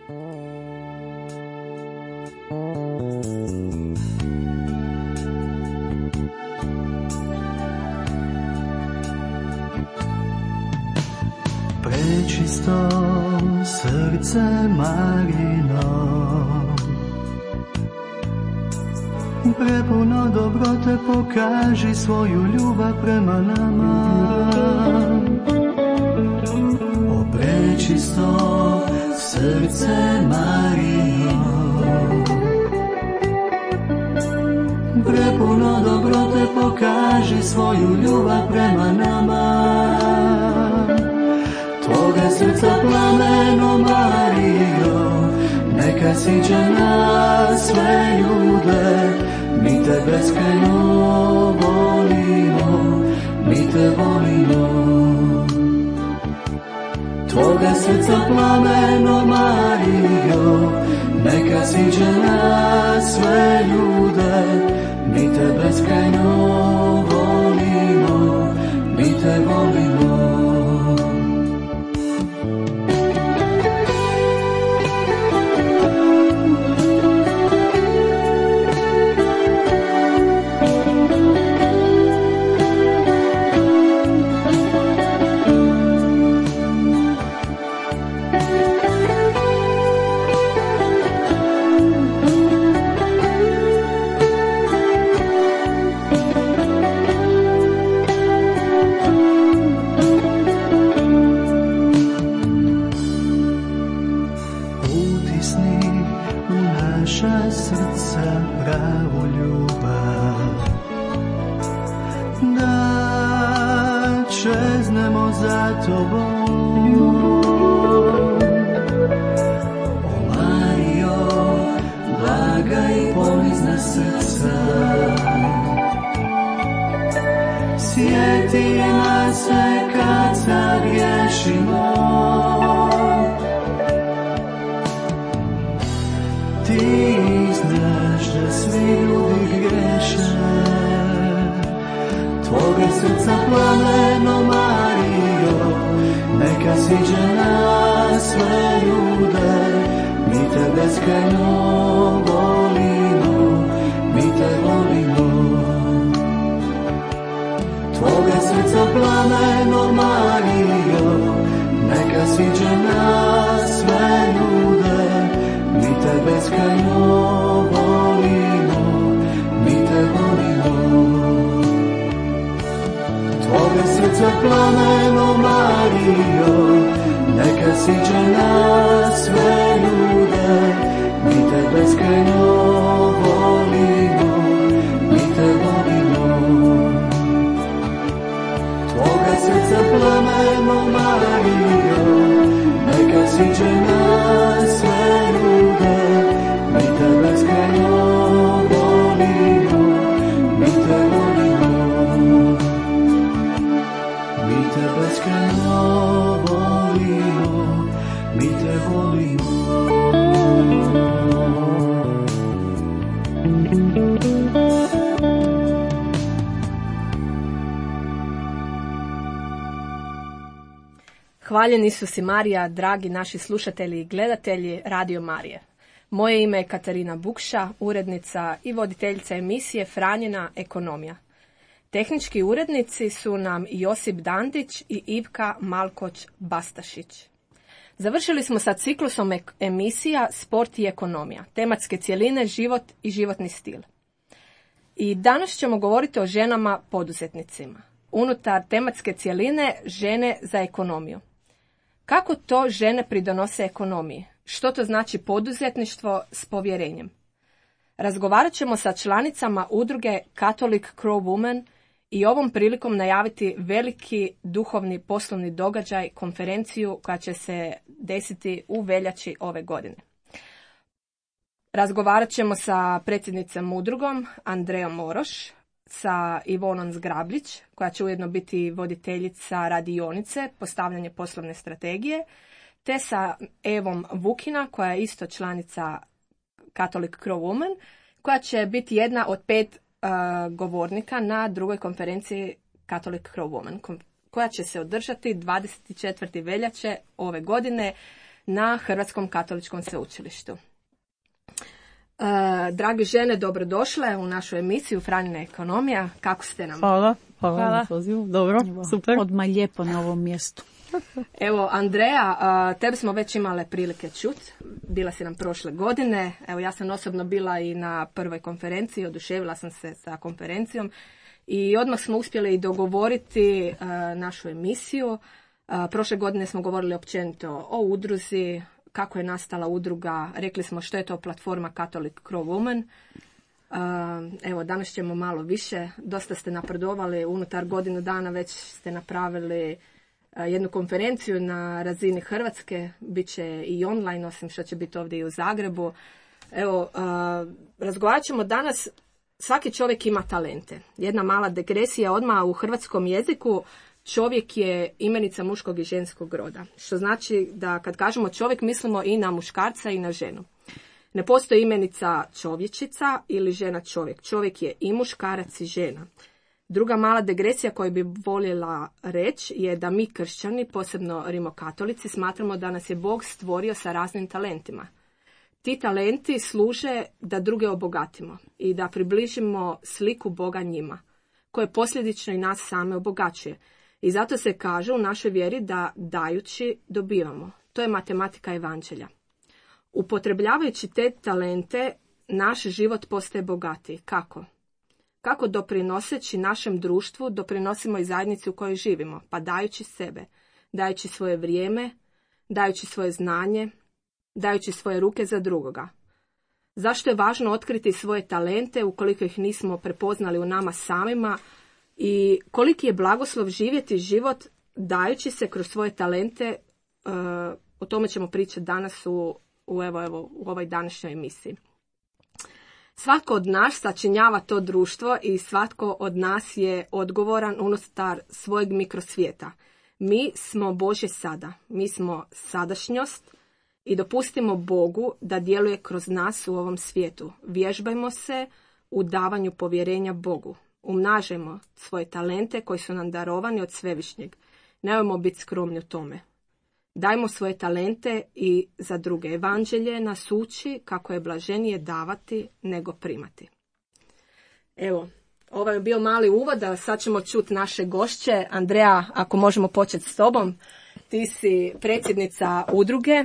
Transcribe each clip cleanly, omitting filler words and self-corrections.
Prečisto srce Marino, prepuno dobrote, pokaži svoju ljubav prema nama. O prečisto srce Marino, prepuno dobrote, pokaži svoju ljubav prema nama. Tvoga srca plameno, Marijo, neka siđe na sve ljude. Mi te beskrajno volimo, mi te volimo. Tvoga srca plameno, Marijo, neka siđe na sve ljude. Mi te beskrajno volimo, mi te volimo. Sjeti nas se kad sagriješimo, ti znaš da svi ljudi griješe. Tvoga srca plameno, Marijo, neka siđe na sve ljude. Mi te beskrajno volimo, mi te volimo. Tvoga srca plameno, Marijo, neka siđe na sve ljude. Mi te beskrajno volimo, mi te volimo. Tvoga srca plameno, Marijo, neka siđe na sve ljude. Mi te beskrajno volimo, mi te volimo. Tvoga srca plameno, Marijo, neka siđe na sve ljude. Mi te beskrajno volimo, mi te volimo. Mi te beskrajno volimo, mi te volimo. Hvaljen Isus i Marija, dragi naši slušatelji i gledatelji Radio Marije. Moje ime je Katarina Bukša, urednica i voditeljica emisije Franjina ekonomija. Tehnički urednici su nam Josip Dandić i Ivka Malkoć-Bastašić. Završili smo sa ciklusom emisija Sport i ekonomija, tematske cjeline, život i životni stil. I danas ćemo govoriti o ženama poduzetnicima. Unutar tematske cjeline žene za ekonomiju. Kako to žene pridonose ekonomiji? Što to znači poduzetništvo s povjerenjem? Razgovarat ćemo sa članicama udruge Catholic Crow Women i ovom prilikom najaviti veliki duhovni poslovni događaj, konferenciju koja će se desiti u veljači ove godine. Razgovarat ćemo sa predsjednicom udrugom Andrejom Moroš, sa Ivonom Zgrabljić, koja će ujedno biti voditeljica radionice postavljanje poslovne strategije, te sa Evom Vukina, koja je isto članica Catholic Crow Women, koja će biti jedna od 5 govornika na drugoj konferenciji Catholic Crow Women, koja će se održati 24. veljače ove godine na Hrvatskom katoličkom sveučilištu. Drage žene, dobrodošle u našu emisiju Franjina ekonomija. Kako ste nam? Hvala na pozivu. Dobro, super. Odmah lijepo na ovom mjestu. Evo, Andreja, tebe smo već imale prilike čuti. Bila si nam prošle godine. Evo, ja sam osobno bila i na prvoj konferenciji. Oduševila sam se sa konferencijom. I odmah smo uspjeli i dogovoriti našu emisiju. Prošle godine smo govorili općenito o udruzi, kako je nastala udruga, rekli smo što je to platforma Catholic Crow Woman. Evo, danas ćemo malo više. Dosta ste napredovali, unutar godinu dana već ste napravili jednu konferenciju na razini Hrvatske, bit će i online, osim što će biti ovdje i u Zagrebu. Evo, razgovarat ćemo danas, svaki čovjek ima talente. Jedna mala degresija odmah u hrvatskom jeziku. Čovjek je imenica muškog i ženskog roda. Što znači da kad kažemo čovjek mislimo i na muškarca i na ženu. Ne postoji imenica čovječica ili žena čovjek. Čovjek je i muškarac i žena. Druga mala degresija koju bi voljela reći je da mi kršćani, posebno rimokatolici, smatramo da nas je Bog stvorio sa raznim talentima. Ti talenti služe da druge obogatimo i da približimo sliku Boga njima, koje posljedično i nas same obogaćuje. I zato se kaže u našoj vjeri da dajući dobivamo. To je matematika evanđelja. Upotrebljavajući te talente, naš život postaje bogatiji. Kako? Kako doprinoseći našem društvu, doprinosimo i zajednici u kojoj živimo? Pa dajući sebe, dajući svoje vrijeme, dajući svoje znanje, dajući svoje ruke za drugoga. Zašto je važno otkriti svoje talente ukoliko ih nismo prepoznali u nama samima i koliki je blagoslov živjeti život dajući se kroz svoje talente? O tome ćemo pričati danas u ovoj današnjoj emisiji. Svatko od nas sačinjava to društvo i svatko od nas je odgovoran unutar svojeg mikrosvijeta. Mi smo Božje sada, mi smo sadašnjost i dopustimo Bogu da djeluje kroz nas u ovom svijetu. Vježbajmo se u davanju povjerenja Bogu. Umnažemo svoje talente koji su nam darovani od Svevišnjeg. Nemojmo biti skromni u tome. Dajmo svoje talente i za druge. Evanđelje nas uči kako je blaženije davati nego primati. Evo, ovo je bio mali uvod, a sad ćemo čuti naše gošće. Andreja, ako možemo početi s tobom. Ti si predsjednica udruge.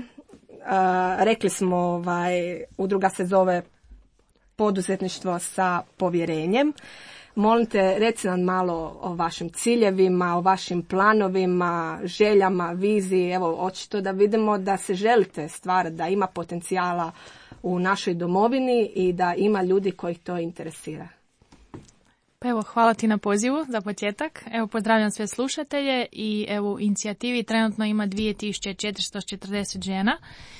Rekli smo, udruga se zove Poduzetništvo sa povjerenjem. Molim te, reci nam malo o vašim ciljevima, o vašim planovima, željama, viziji. Evo, očito da vidimo da se želite stvarati, da ima potencijala u našoj domovini i da ima ljudi kojih to interesira. Pa evo, hvala ti na pozivu za početak. Evo, pozdravljam sve slušatelje i evo, u inicijativi trenutno ima 2440 žena.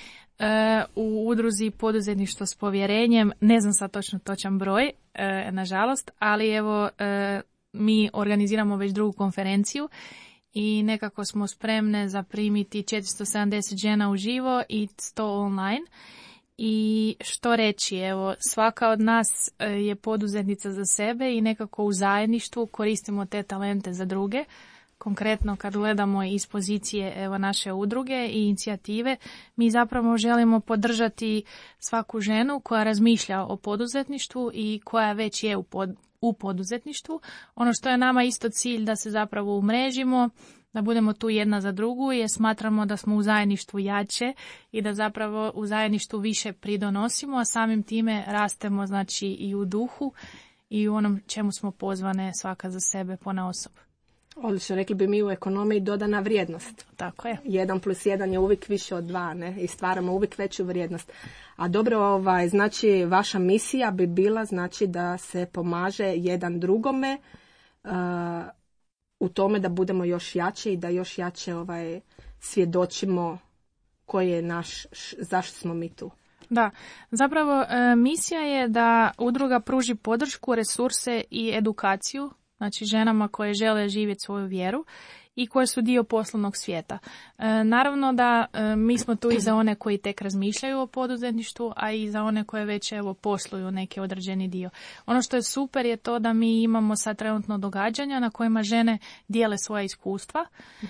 U udruzi Poduzetništvo s povjerenjem, ne znam sad točan broj, nažalost, ali evo mi organiziramo već drugu konferenciju i nekako smo spremne zaprimiti 470 žena uživo i 100 online. I što reći, evo, svaka od nas je poduzetnica za sebe i nekako u zajedništvu koristimo te talente za druge. Konkretno kad gledamo iz pozicije evo, naše udruge i inicijative, mi zapravo želimo podržati svaku ženu koja razmišlja o poduzetništvu i koja već je u poduzetništvu. Ono što je nama isto cilj da se zapravo umrežimo, da budemo tu jedna za drugu jer smatramo da smo u zajedništvu jače i da zapravo u zajedništvu više pridonosimo, a samim time rastemo znači i u duhu i u onom čemu smo pozvane svaka za sebe ponaosob. Odlično, rekli bi mi u ekonomiji dodana vrijednost. Tako je. 1+1 je uvijek više od 2, ne? I stvaramo uvijek veću vrijednost. A dobro, znači vaša misija bi bila znači da se pomaže jedan drugome u tome da budemo još jači i da još jače svjedočimo koji je naš, zašto smo mi tu. Da, zapravo misija je da udruga pruži podršku, resurse i edukaciju, znači ženama koje žele živjeti svoju vjeru i koje su dio poslovnog svijeta. Naravno da mi smo tu i za one koji tek razmišljaju o poduzetništvu, a i za one koje već evo posluju neki određeni dio. Ono što je super je to da mi imamo sad trenutno događanja na kojima žene dijele svoja iskustva. Mm-hmm.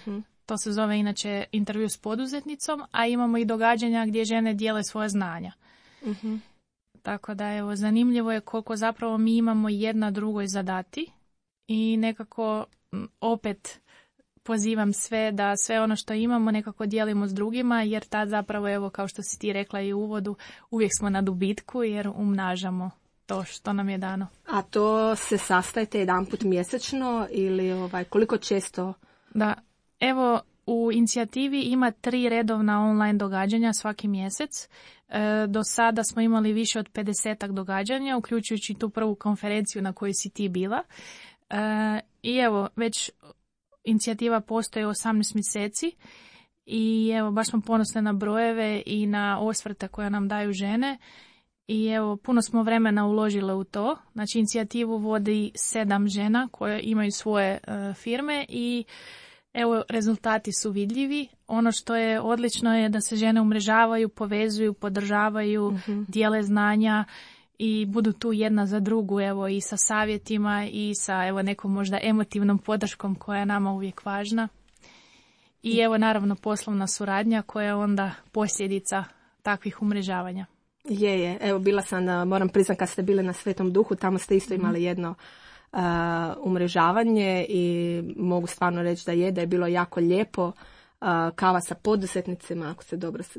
to se zove inače intervju s poduzetnicom, a imamo i događanja gdje žene dijele svoje znanja. Tako da evo, zanimljivo je koliko zapravo mi imamo jedna drugoj zadati i nekako opet pozivam sve da sve ono što imamo nekako dijelimo s drugima, jer tad zapravo, evo, kao što si ti rekla i u uvodu, uvijek smo na dobitku jer umnažamo to što nam je dano. A to se sastajete jedanput mjesečno ili koliko često? Da, evo, u inicijativi ima 3 redovna online događanja svaki mjesec. Do sada smo imali više od 50 događanja, uključujući tu prvu konferenciju na kojoj si ti bila. I evo, već inicijativa postoji 18 mjeseci i evo, baš smo ponosne na brojeve i na osvrte koje nam daju žene. I evo, puno smo vremena uložile u to. Znači, inicijativu vodi 7 žena koje imaju svoje firme i evo, rezultati su vidljivi. Ono što je odlično je da se žene umrežavaju, povezuju, podržavaju, dijele znanja i budu tu jedna za drugu, evo, i sa savjetima i sa, evo, nekom možda emotivnom podrškom koja je nama uvijek važna. I evo, naravno, poslovna suradnja koja je onda posljedica takvih umrežavanja. Je. Evo, bila sam, moram priznati, kad ste bile na Svetom Duhu, tamo ste isto imali jedno umrežavanje i mogu stvarno reći da je bilo jako lijepo. Kava sa poduzetnicima, ako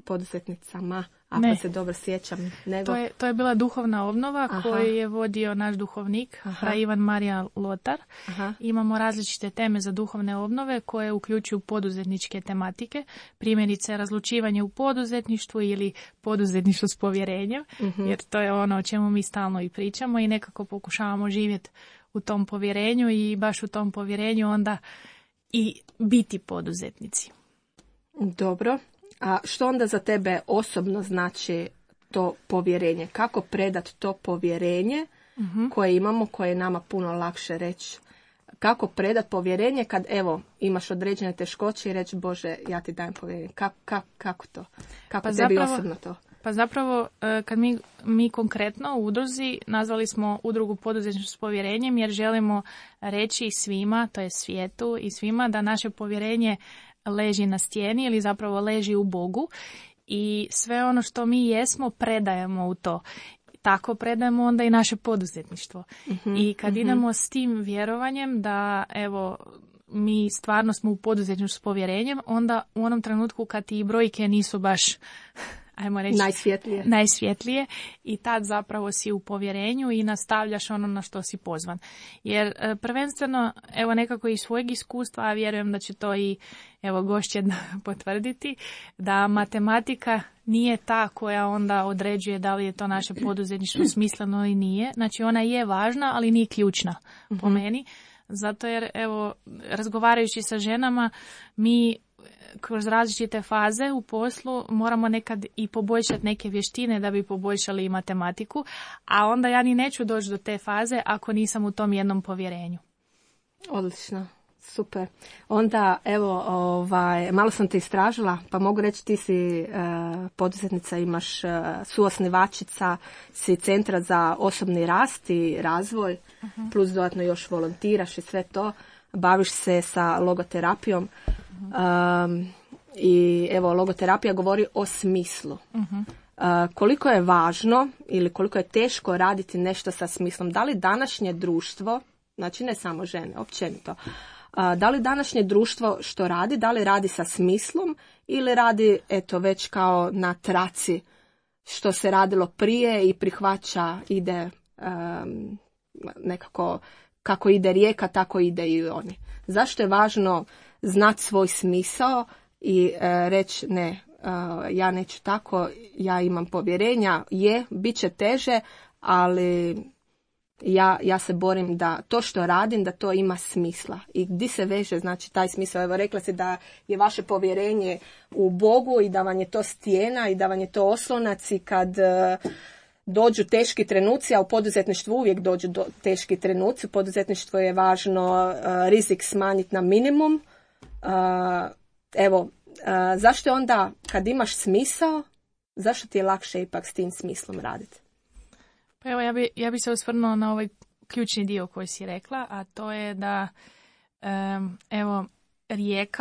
se dobro sjećam. Nego... To je bila duhovna obnova koju je vodio naš duhovnik, Ivan Marija Lotar. Imamo različite teme za duhovne obnove koje uključuju poduzetničke tematike, primjerice razlučivanje u poduzetništvu ili poduzetništvo s povjerenjem, jer to je ono o čemu mi stalno i pričamo i nekako pokušavamo živjeti u tom povjerenju i baš u tom povjerenju onda i biti poduzetnici. Dobro. A što onda za tebe osobno znači to povjerenje? Kako predati to povjerenje koje imamo, koje je nama puno lakše reći? Kako predati povjerenje kad, evo, imaš određene teškoće i reći, Bože, ja ti dajem povjerenje. Kako to? Kako pa tebi osobno to? Pa zapravo, kad mi konkretno u udruzi nazvali smo udrugu poduzetništvo s povjerenjem jer želimo reći svima, to je svijetu i svima, da naše povjerenje leži na stijeni ili zapravo leži u Bogu i sve ono što mi jesmo predajemo u to. Tako predajemo onda i naše poduzetništvo. I kad idemo s tim vjerovanjem da, evo, mi stvarno smo u poduzetništvu s povjerenjem, onda u onom trenutku kad ti brojke nisu baš, ajmo reći, najsvjetlije i tad zapravo si u povjerenju i nastavljaš ono na što si pozvan. Jer prvenstveno, evo, nekako iz svojeg iskustva, a vjerujem da će to i, evo, gošće potvrditi, da matematika nije ta koja onda određuje da li je to naše poduzetništvo smisleno ili nije. Znači, ona je važna, ali nije ključna po meni. Zato jer, evo, razgovarajući sa ženama, mi kroz različite faze u poslu moramo nekad i poboljšati neke vještine da bi poboljšali i matematiku, a onda ja ni neću doći do te faze ako nisam u tom jednom povjerenju. Odlično, super. Onda, evo, malo sam te istražila, pa mogu reći ti si poduzetnica, imaš suosnivačica, si Centra za osobni rast i razvoj, plus dodatno još volontiraš i sve to. Baviš se sa logoterapijom. I evo, logoterapija govori o smislu. Koliko je važno ili koliko je teško raditi nešto sa smislom? Da li današnje društvo, znači ne samo žene, općenito, da li današnje društvo što radi, da li radi sa smislom ili radi, eto, već kao na traci što se radilo prije i prihvaća, ide nekako, kako ide rijeka, tako ide i oni. Zašto je važno znati svoj smisao i reći ne, ja neću tako, ja imam povjerenja, bit će teže, ali ja se borim da to što radim, da to ima smisla. I gdje se veže, znači, taj smisao? Evo, rekla si da je vaše povjerenje u Bogu i da vam je to stijena i da vam je to oslonac i kad dođu teški trenuci, a u poduzetništvu uvijek dođu teški trenuci. U poduzetništvu je važno rizik smanjiti na minimum. Evo, zašto je onda kad imaš smisao, zašto ti je lakše ipak s tim smislom raditi? Pa evo, ja bi se osvrnula na ovaj ključni dio koji si rekla, a to je da evo, rijeka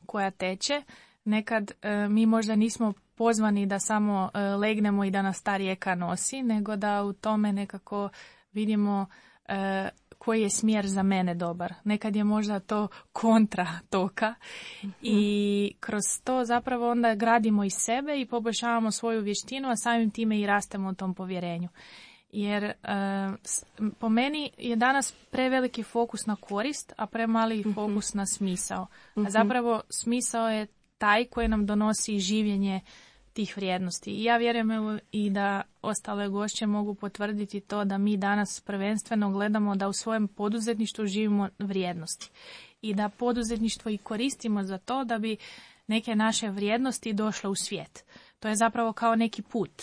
koja teče. Nekad mi možda nismo pozvani da samo legnemo i da nas ta rijeka nosi, nego da u tome nekako vidimo koji je smjer za mene dobar. Nekad je možda to kontra toka i kroz to zapravo onda gradimo i sebe i poboljšavamo svoju vještinu, a samim time i rastemo u tom povjerenju. Jer po meni je danas preveliki fokus na korist, a premali fokus na smisao. A zapravo smisao je taj koji nam donosi življenje tih vrijednosti. I ja vjerujem evo, i da ostale gošće mogu potvrditi to da mi danas prvenstveno gledamo da u svojem poduzetništvu živimo vrijednosti. I da poduzetništvo i koristimo za to da bi neke naše vrijednosti došle u svijet. To je zapravo kao neki put.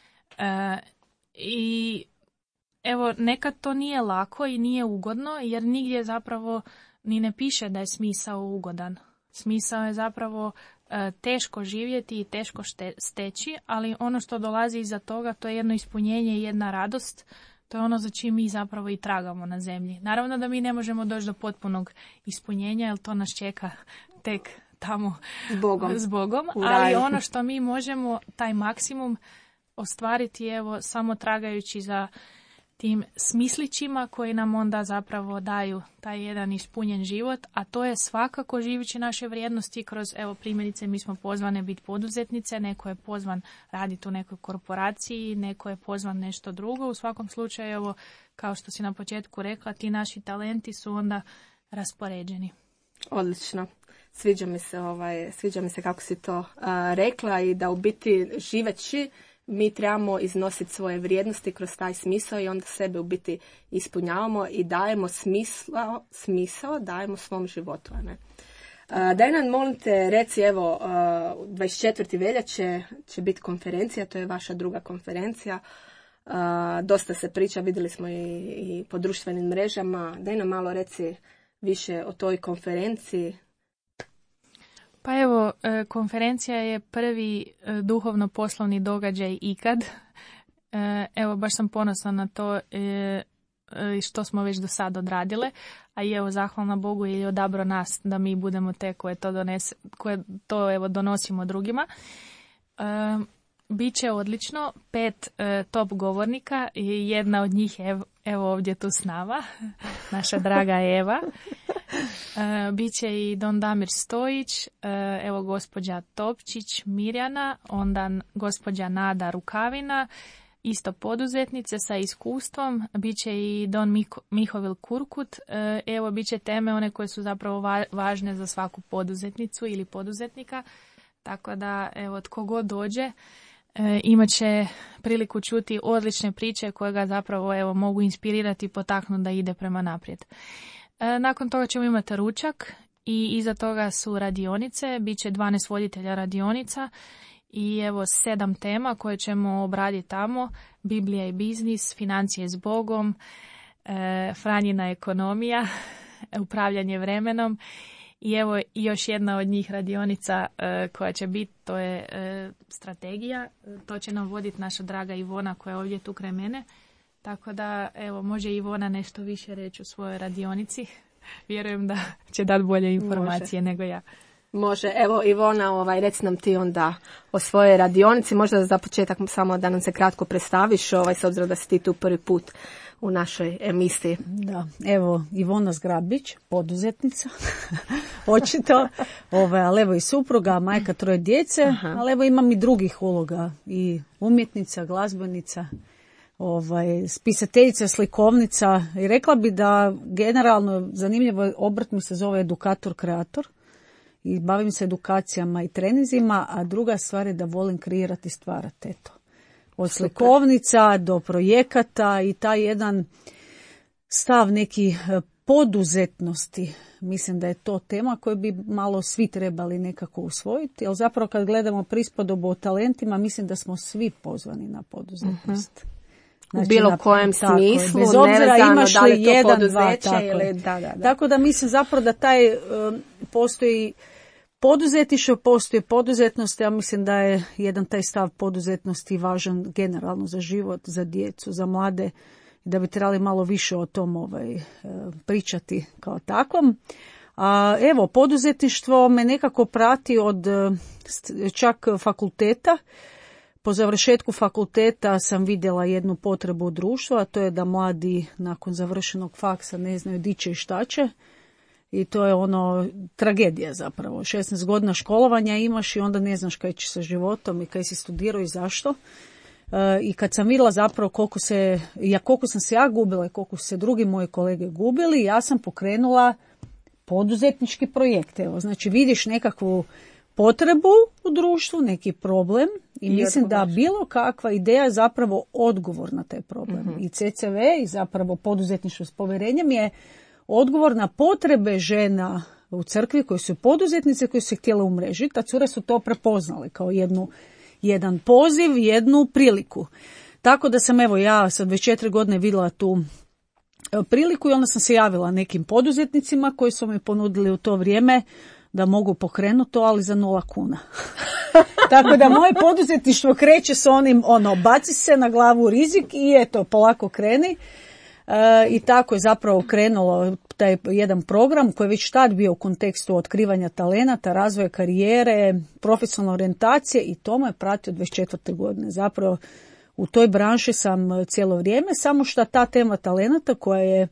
I evo, nekad to nije lako i nije ugodno, jer nigdje zapravo ni ne piše da je smisao ugodan. Smisao je zapravo teško živjeti i teško steći, ali ono što dolazi iza toga, to je jedno ispunjenje i jedna radost. To je ono za čim mi zapravo i tragamo na zemlji. Naravno da mi ne možemo doći do potpunog ispunjenja, jer to nas čeka tek tamo s Bogom. Ali ono što mi možemo, taj maksimum, ostvariti evo samo tragajući za tim smislićima koji nam onda zapravo daju taj jedan ispunjen život, a to je svakako živeći naše vrijednosti kroz, evo primjerice, mi smo pozvane biti poduzetnice, neko je pozvan raditi u nekoj korporaciji, neko je pozvan nešto drugo. U svakom slučaju, evo, kao što si na početku rekla, ti naši talenti su onda raspoređeni. Odlično. Sviđa mi se kako si to rekla i da u biti živeći mi trebamo iznositi svoje vrijednosti kroz taj smisao i onda sebe u biti ispunjavamo i dajemo smisao dajemo svom životu. Ne? Dajna, molim te, reci, evo, 24. veljače će biti konferencija, to je vaša druga konferencija. Dosta se priča, vidjeli smo i po društvenim mrežama. Daj nam malo reci više o toj konferenciji. Pa evo, konferencija je prvi duhovno-poslovni događaj ikad. Evo, baš sam ponosna na to što smo već do sad odradile, a i evo, zahvalna Bogu jer je odabrao nas da mi budemo te koje to evo, donosimo drugima. Biće odlično, 5 top govornika i jedna od njih je evo ovdje tu s nama, naša draga Eva. Biće i Don Damir Stojić, evo gospođa Topčić Mirjana, onda gospođa Nada Rukavina, isto poduzetnice sa iskustvom, biće i Don Mihovil Kurkut, evo biće teme one koje su zapravo važne za svaku poduzetnicu ili poduzetnika, tako da evo tko god dođe imat će priliku čuti odlične priče koje ga zapravo evo mogu inspirirati i potaknuti da ide prema naprijed. Nakon toga ćemo imati ručak i iza toga su radionice, bit će 12 voditelja radionica i evo 7 tema koje ćemo obraditi tamo: Biblija i biznis, financije s Bogom, Franjina ekonomija, upravljanje vremenom i evo još jedna od njih radionica koja će biti, to je strategija, to će nam voditi naša draga Ivona koja je ovdje tu kraj mene. Tako da, evo, može Ivona nešto više reći u svojoj radionici. Vjerujem da će dati bolje informacije nego ja. Može. Evo, Ivona, reci nam ti onda o svojoj radionici. Možda za početak samo da nam se kratko predstaviš, s obzirom da si ti tu prvi put u našoj emisiji. Da, evo, Ivona Zgrabić, poduzetnica, očito, ali evo i supruga, majka 3 djece, ali evo imam i drugih uloga, i umjetnica, glazbenica, spisateljica, slikovnica, i rekla bi da generalno zanimljivo obrt mi se zove edukator-kreator i bavim se edukacijama i treninzima, a druga stvar je da volim kreirati i stvarati, eto. Od slikovnica do projekata i taj jedan stav neki poduzetnosti, mislim da je to tema koju bi malo svi trebali nekako usvojiti, ali zapravo kad gledamo prispodobu o talentima, mislim da smo svi pozvani na poduzetnost. Znači, u bilo kojem smislu, bez obzira imaš da li li je to poduzeće ili... Da. Tako da mislim zapravo da taj postoji poduzetništvo, postoji poduzetnost, ja mislim da je jedan taj stav poduzetnosti važan generalno za život, za djecu, za mlade, i da bi trebali malo više o tom pričati kao takvom. A evo, poduzetništvo me nekako prati od čak fakulteta. Po završetku fakulteta sam vidjela jednu potrebu u društvu, a to je da mladi nakon završenog faksa ne znaju di će i šta će. I to je tragedija zapravo. 16 godina školovanja imaš i onda ne znaš kaj će sa životom i kaj si studirao i zašto. I kad sam vidjela zapravo koliko sam se ja gubila i koliko su se drugi moji kolege gubili, ja sam pokrenula poduzetnički projekt. Evo, znači vidiš nekakvu potrebu u društvu, neki problem i mislim da bilo kakva ideja je zapravo odgovor na taj problem. Mm-hmm. I CCV i zapravo poduzetništvo s povjerenjem je odgovor na potrebe žena u crkvi koji su poduzetnice koji su se htjele umrežiti, a cure su to prepoznali kao jedan poziv, jednu priliku. Tako da sam ja sad već 4 godine vidjela tu priliku i onda sam se javila nekim poduzetnicima koji su mi ponudili u to vrijeme da mogu pokrenuti to, ali za 0 kuna. Tako da moje poduzetništvo kreće s onim, baci se na glavu rizik i eto, polako kreni. I tako je zapravo krenulo taj jedan program koji je već tad bio u kontekstu otkrivanja talenata, razvoja karijere, profesionalne orijentacije i to me prati od 24. godine. Zapravo u toj branši sam cijelo vrijeme, samo što ta tema talenata koja je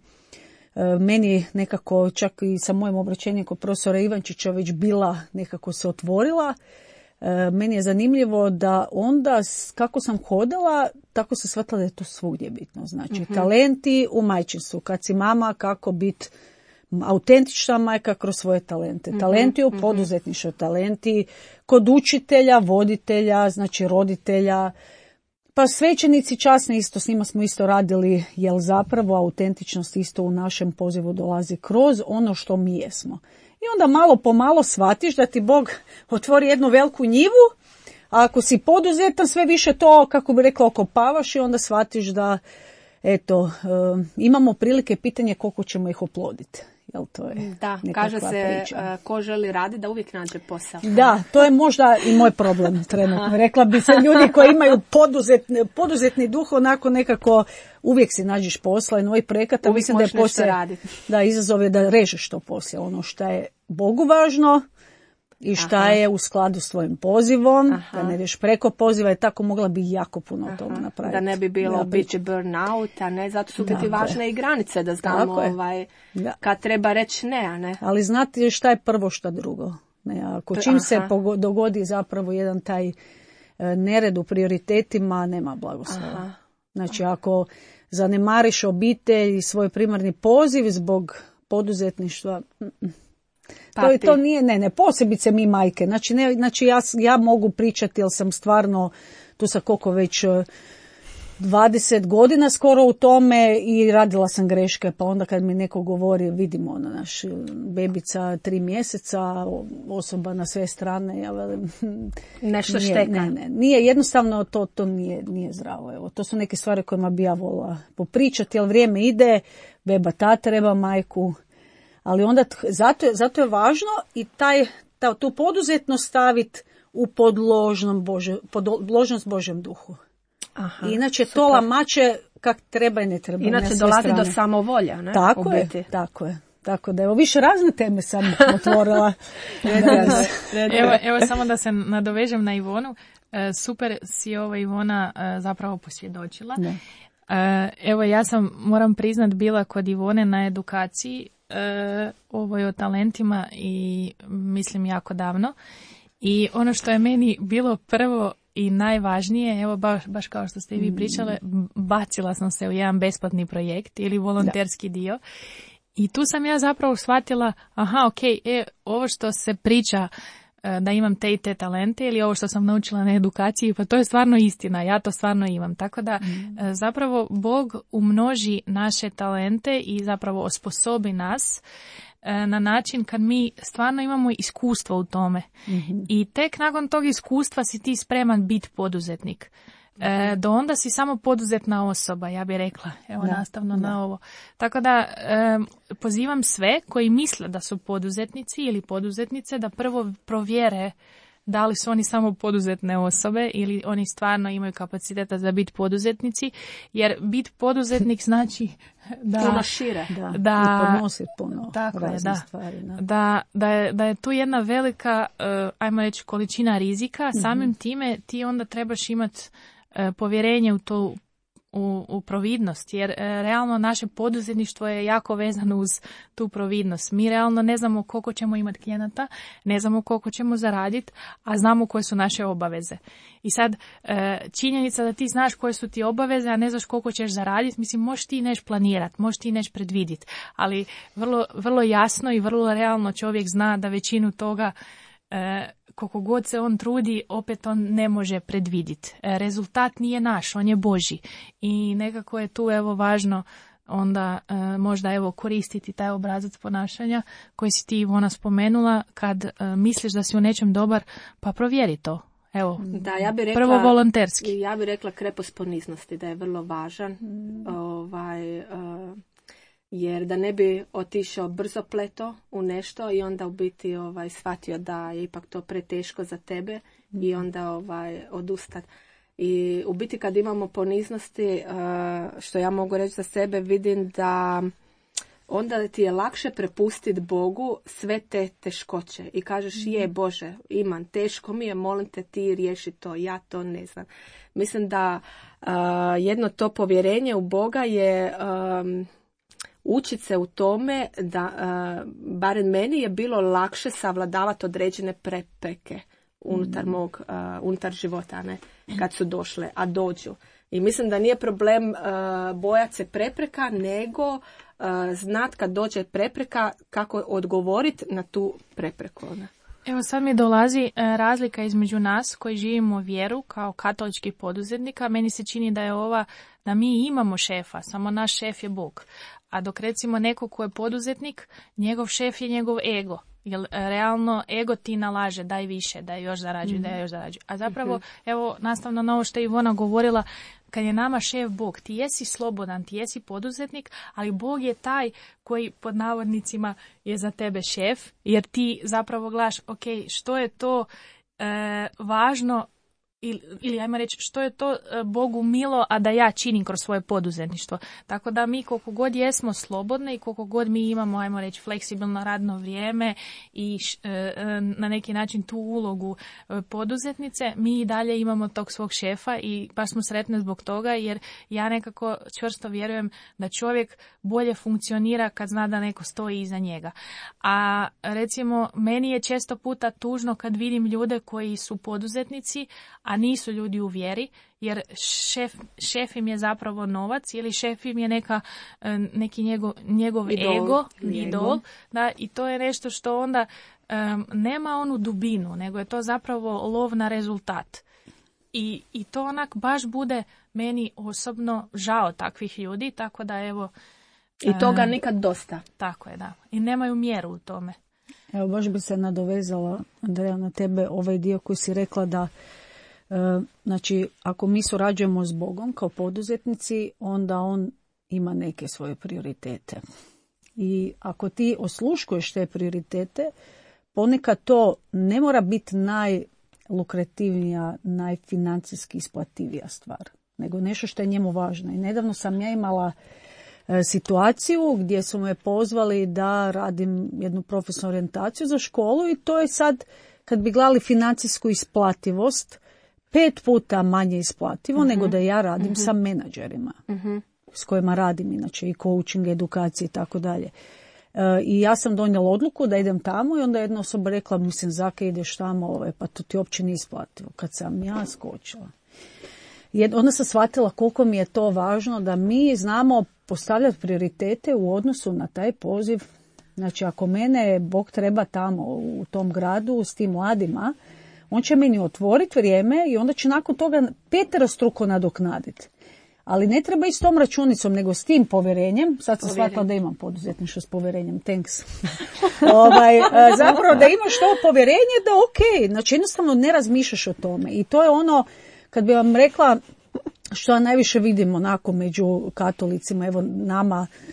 meni nekako čak i sa mojim obraćenjem kod profesora Ivančića već bila, nekako se otvorila. Meni je zanimljivo da onda kako sam hodala, tako se shvatila da je to svugdje bitno. Znači, talenti u majčinstvu. Kad si mama, kako biti autentična majka kroz svoje talente. Talenti u poduzetništvu, talenti kod učitelja, voditelja, znači roditelja. Pa svećenici časni isto, s njima smo isto radili, jer zapravo autentičnost isto u našem pozivu dolazi kroz ono što mi jesmo. I onda malo po malo shvatiš da ti Bog otvori jednu veliku njivu, a ako si poduzetan sve više to, kako bi rekla, okopavaš i onda shvatiš da, eto, imamo prilike, pitanje koliko ćemo ih oploditi. Jel, to je da, kaže se priča. Ko želi raditi da uvijek nađe posao. Da, to je možda i moj problem trenutno. Rekla bi se ljudi koji imaju poduzetni duh, onako nekako uvijek si nađeš posla i novih projekata. Uvijek mislim da je poslije, da izazov je da režeš to poslije. Ono što je Bogu važno i šta je u skladu s tvojim pozivom, da ne ideš preko poziva i tako mogla bi jako puno toga napraviti. Da ne bi bilo biće burnout, a ne, zato su biti važne i granice da znamo kad treba reći ne, a ne. Ali znati šta je prvo, šta drugo. Ne, ako čim se dogodi zapravo jedan taj nered u prioritetima, nema blagoslova. Znači ako zanemariš obitelj i svoj primarni poziv zbog poduzetništva, to nije, ne, posebice mi majke. Znači ja mogu pričati, jer sam stvarno, tu sam koliko već 20 godina skoro u tome i radila sam greške, pa onda kad mi neko govori, vidimo, naš bebica 3 mjeseca, osoba na sve strane, ja velim, nešto šteka. Ne, nije, jednostavno to nije zdravo. Evo, to su neke stvari kojima bi ja volila popričati, jer vrijeme ide, beba ta treba majku. Ali onda zato je važno i tu poduzetnost staviti u podložnost Božjem duhu. Inače super. To lamače kak treba i ne treba. Inače dolazi do samovolja, ne? Tako je. Tako da evo više razne teme sam otvorila. Evo samo da se nadovežem na Ivonu. Super si ovo Ivona zapravo posvjedočila. Evo ja sam, moram priznat, bila kod Ivone na edukaciji ovoj o talentima i mislim jako davno. I ono što je meni bilo prvo i najvažnije, evo baš kao što ste i vi pričale, bacila sam se u jedan besplatni projekt ili volonterski dio. I tu sam ja zapravo shvatila, ovo što se priča da imam te i te talente ili ovo što sam naučila na edukaciji, pa to je stvarno istina, ja to stvarno imam. Tako da zapravo Bog umnoži naše talente i zapravo osposobi nas na način kad mi stvarno imamo iskustvo u tome. I tek nakon tog iskustva si ti spreman biti poduzetnik. Do onda si samo poduzetna osoba, ja bih rekla, nastavno na ovo. Tako da pozivam sve koji misle da su poduzetnici ili poduzetnice da prvo provjere da li su oni samo poduzetne osobe ili oni stvarno imaju kapaciteta za biti poduzetnici, jer biti poduzetnik znači da puno šire. Da, i podnositi puno raznih stvari. Da je tu jedna velika, ajmo reći, količina rizika. Samim time ti onda trebaš imati povjerenje u to, u providnost, jer realno naše poduzetništvo je jako vezano uz tu providnost. Mi realno ne znamo koliko ćemo imati klijenata, ne znamo koliko ćemo zaraditi, a znamo koje su naše obaveze. I sad, činjenica da ti znaš koje su ti obaveze, a ne znaš koliko ćeš zaraditi, mislim, možeš ti neš planirati, možeš ti neš predvidjeti, ali vrlo jasno i vrlo realno čovjek zna da većinu toga, koliko god se on trudi, opet on ne može predvidjeti. Rezultat nije naš, on je Božji. I nekako je tu važno onda možda koristiti taj obrazac ponašanja koji si ti, Ivona, spomenula, kad misliš da si u nečem dobar, pa provjeri to. Da, ja bih rekla, prvo volonterski. Ja bih rekla krepost poniznosti, da je vrlo važan. Jer da ne bi otišao brzopleto u nešto i onda u biti shvatio da je ipak to preteško za tebe i onda odustati. I u biti kad imamo poniznosti, što ja mogu reći za sebe, vidim da onda ti je lakše prepustiti Bogu sve te teškoće i kažeš je Bože, imam, teško mi je, molim te ti riješi to, ja to ne znam. Mislim da jedno to povjerenje u Boga je učiti se u tome da, barem meni je bilo lakše savladavati određene prepreke unutar života, ne, kad su došle, a dođu. I mislim da nije problem bojati se prepreka, nego znat kad dođe prepreka kako odgovoriti na tu prepreku. Ne. Evo sad mi dolazi razlika između nas koji živimo vjeru kao katoličkih poduzetnika. Meni se čini da je da mi imamo šefa, samo naš šef je Bog. A dok recimo neko ko je poduzetnik, njegov šef je njegov ego. Jer realno ego ti nalaže daj više, daj još zarađuj, daj još zarađuj. A zapravo, evo, nastavno na ovo što je Ivona govorila, kad je nama šef Bog, ti jesi slobodan, ti jesi poduzetnik, ali Bog je taj koji pod navodnicima je za tebe šef, jer ti zapravo gledaš, ok, što je to važno, ili ajmo reći što je to Bogu milo, a da ja činim kroz svoje poduzetništvo. Tako da mi koliko god jesmo slobodni i koliko god mi imamo, ajmo reći, fleksibilno radno vrijeme i na neki način tu ulogu poduzetnice, mi i dalje imamo tog svog šefa i baš smo sretni zbog toga, jer ja nekako čvrsto vjerujem da čovjek bolje funkcionira kad zna da neko stoji iza njega. A recimo meni je često puta tužno kad vidim ljude koji su poduzetnici, a nisu ljudi u vjeri, jer šef im je zapravo novac ili šef im je neki njegov idol. Da, i to je nešto što onda nema onu dubinu, nego je to zapravo lov na rezultat. I to onak baš bude meni osobno žao takvih ljudi, tako da evo... I toga nikad dosta. Tako je, da. I nemaju mjeru u tome. Evo, baš bi se nadovezala, Andreja, na tebe ovaj dio koji si rekla da znači, ako mi surađujemo s Bogom kao poduzetnici, onda on ima neke svoje prioritete. I ako ti osluškuješ te prioritete, ponekad to ne mora biti najlukrativnija, najfinancijski isplativija stvar, nego nešto što je njemu važno. I nedavno sam ja imala situaciju gdje su me pozvali da radim jednu profesionalnu orijentaciju za školu i to je sad, kad bi gledali financijsku isplativost, 5 puta manje isplativo nego da ja radim sa menadžerima s kojima radim inače i coaching, edukacije i tako dalje. I ja sam donijela odluku da idem tamo i onda jedna osoba rekla, mislim, Zaka, ideš tamo, pa to ti uopće nije isplativo. Kad sam ja skočila. Onda sam shvatila koliko mi je to važno da mi znamo postavljati prioritete u odnosu na taj poziv. Znači, ako mene Bog treba tamo u tom gradu s tim mladima, on će meni otvoriti vrijeme i onda će nakon toga 5-struko nadoknaditi. Ali ne treba i s tom računicom, nego s tim povjerenjem. Sad sam shvatila da imam poduzetništvo s povjerenjem. Thanks. Zapravo da imaš to povjerenje da ok. Znači jednostavno ne razmišljaš o tome. I to je ono, kad bi vam rekla što ja najviše vidim onako među katolicima, evo nama,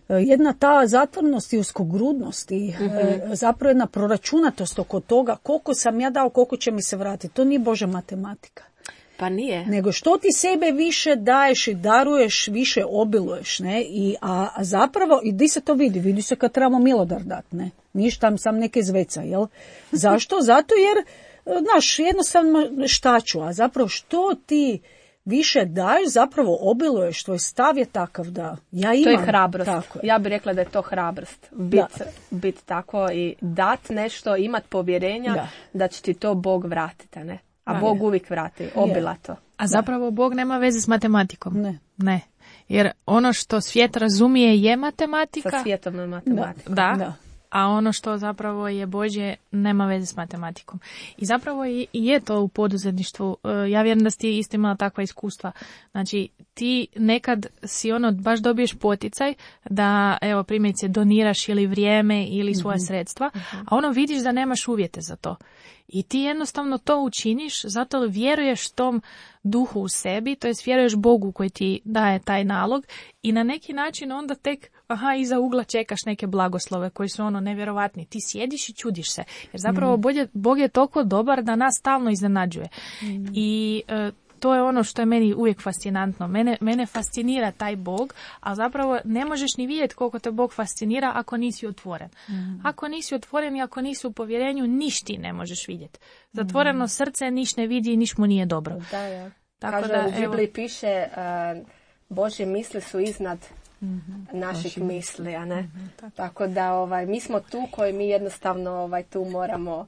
jedna ta zatvornost i uskogrudnost i zapravo jedna proračunatost oko toga koliko sam ja dao, koliko će mi se vratiti. To nije Božja matematika. Pa nije. Nego što ti sebe više daješ i daruješ, više obiluješ, ne? A zapravo, i di se to vidi? Vidi se kad trebamo milodar dati, ne? Ništa sam neke zveca, jel? Zašto? Zato jer, znaš, jednostavno štaču, a zapravo što ti više daješ, zapravo obiluješ, tvoj stav je takav da ja imam. To je hrabrost. Tako je. Ja bih rekla da je to hrabrost. Bit tako i dat nešto, imat povjerenja da će ti to Bog vratiti, ne? A Bog uvijek vrati, obilato. A zapravo Bog nema veze s matematikom. Ne. Jer ono što svijet razumije je matematika. Sa svjetovnom matematikom. Da. A ono što zapravo je Božje nema veze s matematikom. I zapravo i je to u poduzetništvu. Ja vjerujem da si ti isto imala takva iskustva. Znači, ti nekad si baš dobiješ poticaj da, evo, primjerice, doniraš ili vrijeme ili svoja sredstva, a vidiš da nemaš uvjete za to. I ti jednostavno to učiniš, zato vjeruješ tom duhu u sebi, to jest vjeruješ Bogu koji ti daje taj nalog i na neki način onda tek iza ugla čekaš neke blagoslove koji su nevjerovatni. Ti sjediš i čudiš se. Jer zapravo Bog je toliko dobar da nas stalno iznenađuje. I to je ono što je meni uvijek fascinantno. Mene fascinira taj Bog, a zapravo ne možeš ni vidjeti koliko te Bog fascinira ako nisi otvoren. Ako nisi otvoren i ako nisi u povjerenju, niš ti ne možeš vidjeti. Zatvoreno srce niš ne vidi i niš mu nije dobro. Da. Tako da, u Bibliji piše Božje misli su iznad naših misli, a ne? Tako da mi smo tu koji mi jednostavno tu moramo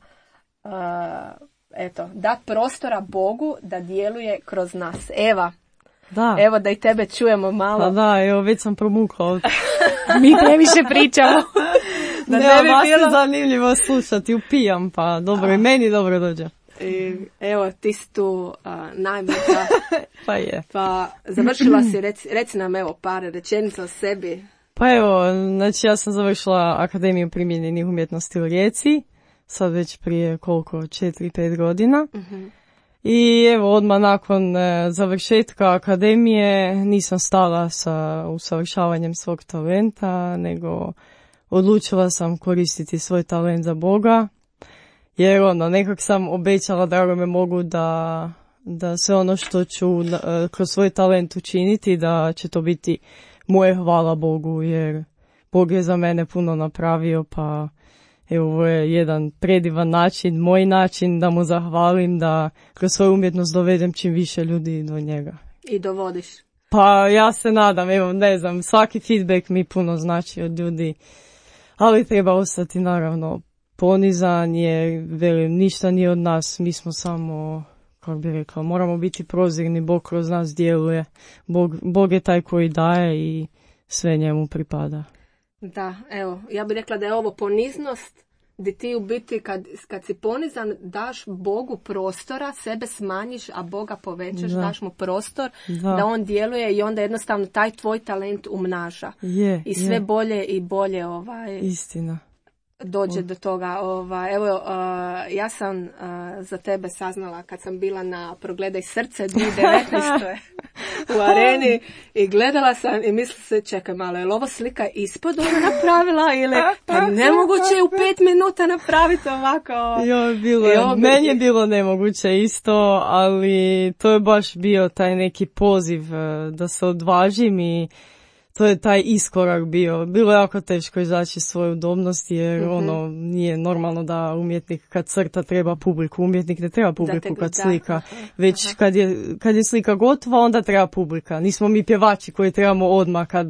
dati prostora Bogu da djeluje kroz nas. Eva, evo da i tebe čujemo malo. Pa da, evo već sam promukla. Mi previše pričamo. Da ne bi bilo zanimljivo slušati, upijam, pa dobro, i meni dobro dođe. Evo, ti si tu najbolja. Pa je. Pa završila si, reci nam evo par rečenica o sebi. Pa evo, znači ja sam završila Akademiju primijenjenih umjetnosti u Rijeci, sad već prije 4-5 godina. I evo, odmah nakon završetka akademije nisam stala sa usavršavanjem svog talenta, nego odlučila sam koristiti svoj talent za Boga. Jer nekak sam obećala dragome Bogu da sve ono što ću kroz svoj talent učiniti, da će to biti moje hvala Bogu, jer Bog je za mene puno napravio, pa evo, ovo je jedan predivan način, moj način da mu zahvalim, da kroz svoju umjetnost dovedem čim više ljudi do njega. I dovodiš? Pa ja se nadam, evo, ne znam, svaki feedback mi puno znači od ljudi, ali treba ostati naravno ponizan, jer velim, ništa nije od nas, mi smo samo, kako bi rekla, moramo biti prozirni, Bog kroz nas djeluje, Bog je taj koji daje i sve njemu pripada. Da, evo, ja bih rekla da je ovo poniznost, gdje ti u biti kad si ponizan daš Bogu prostora, sebe smanjiš, a Boga povećaš, daš mu prostor da on djeluje i onda jednostavno taj tvoj talent umnaža. I sve bolje i bolje istina. Dođe do toga. Evo, ja sam za tebe saznala kad sam bila na Progledaj srce 2019. u Areni i gledala sam i mislila se, čekaj malo, je li ovo slika ispod ona napravila ili pa nemoguće je u 5 minuta napraviti ovako. Meni je bilo nemoguće isto, ali to je baš bio taj neki poziv da se odvažim i to je taj iskorak bio. Bilo je jako teško izaći iz svoje udobnosti jer nije normalno da umjetnik kad crta treba publiku. Umjetnik ne treba publiku kad slika. Već kad je slika gotova onda treba publika. Nismo mi pjevači koji trebamo odmah kad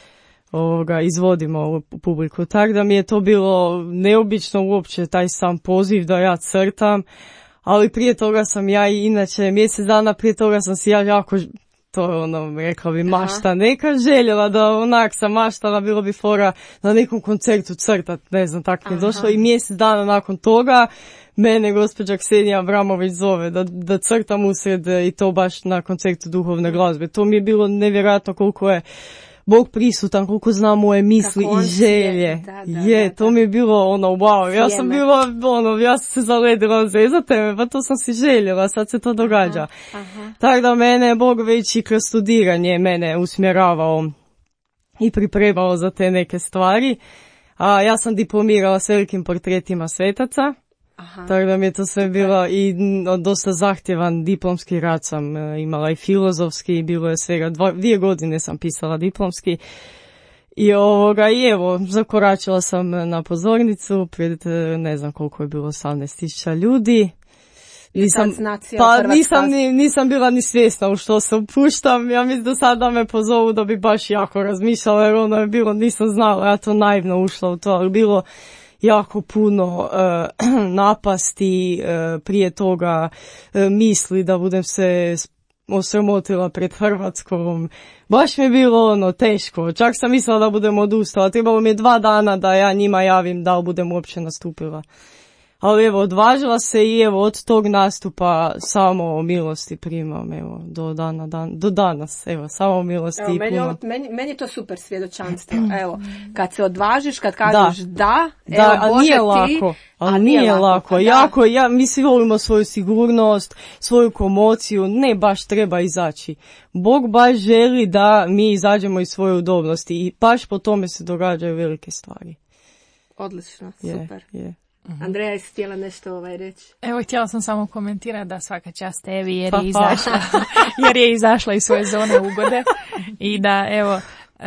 izvodimo publiku. Tako da mi je to bilo neobično uopće taj sam poziv da ja crtam. Ali prije toga sam ja i inače mjesec dana prije toga sam si ja jako... To rekla bi mašta neka željela da onak sam maštala, bilo bi fora na nekom koncertu crtat, ne znam, tako mi je došlo i mjesec dana nakon toga mene gospođa Ksenija Abramović zove da crtam usred i to baš na koncertu duhovne glazbe. To mi je bilo nevjerojatno koliko je Bog prisutan, koliko zna moje misli i želje. To mi je bilo wow, ja sam bila, ja sam se zaledila za tebe, pa to sam si željela, sad se to događa. Tako da mene Bog već i kroz studiranje mene usmjeravao i pripremao za te neke stvari. A ja sam diplomirala s velikim portretima svetaca. Aha. Tako da mi je to sve bilo i dosta zahtjevan diplomski rad sam imala i filozofski, bilo je svega 2 godine sam pisala diplomski. I evo, zakoračila sam na pozornicu pred, ne znam koliko je bilo, 18.000 ljudi. Nisam bila ni svjesna u što se upuštam. Ja mislim da sad da me pozovu da bi baš jako razmišljala, jer ono je bilo, nisam znala, ja to naivno ušla u to, ali bilo jako puno napasti, prije toga misli da budem se osramotila pred Hrvatskom. Baš mi je bilo teško. Čak sam mislila da budem odustala. Trebalo mi je 2 dana da ja njima javim da li budem uopće nastupila. Ali evo, odvažila se i evo, od tog nastupa samo milosti primam, evo, do danas, evo, samo milosti i puno. Meni je to super svjedočanstvo, evo, kad se odvažiš, kad kažeš da evo, a Bože nije ti, lako, ali nije lako, mi svi volimo svoju sigurnost, svoju komociju, ne baš treba izaći. Bog baš želi da mi izađemo iz svoje udobnosti i baš po tome se događaju velike stvari. Odlično, super. Je. Andreja, jesi htjela nešto reći? Evo, htjela sam samo komentirati da svaka čast Evi jer je izašla iz svoje zone ugode i da evo,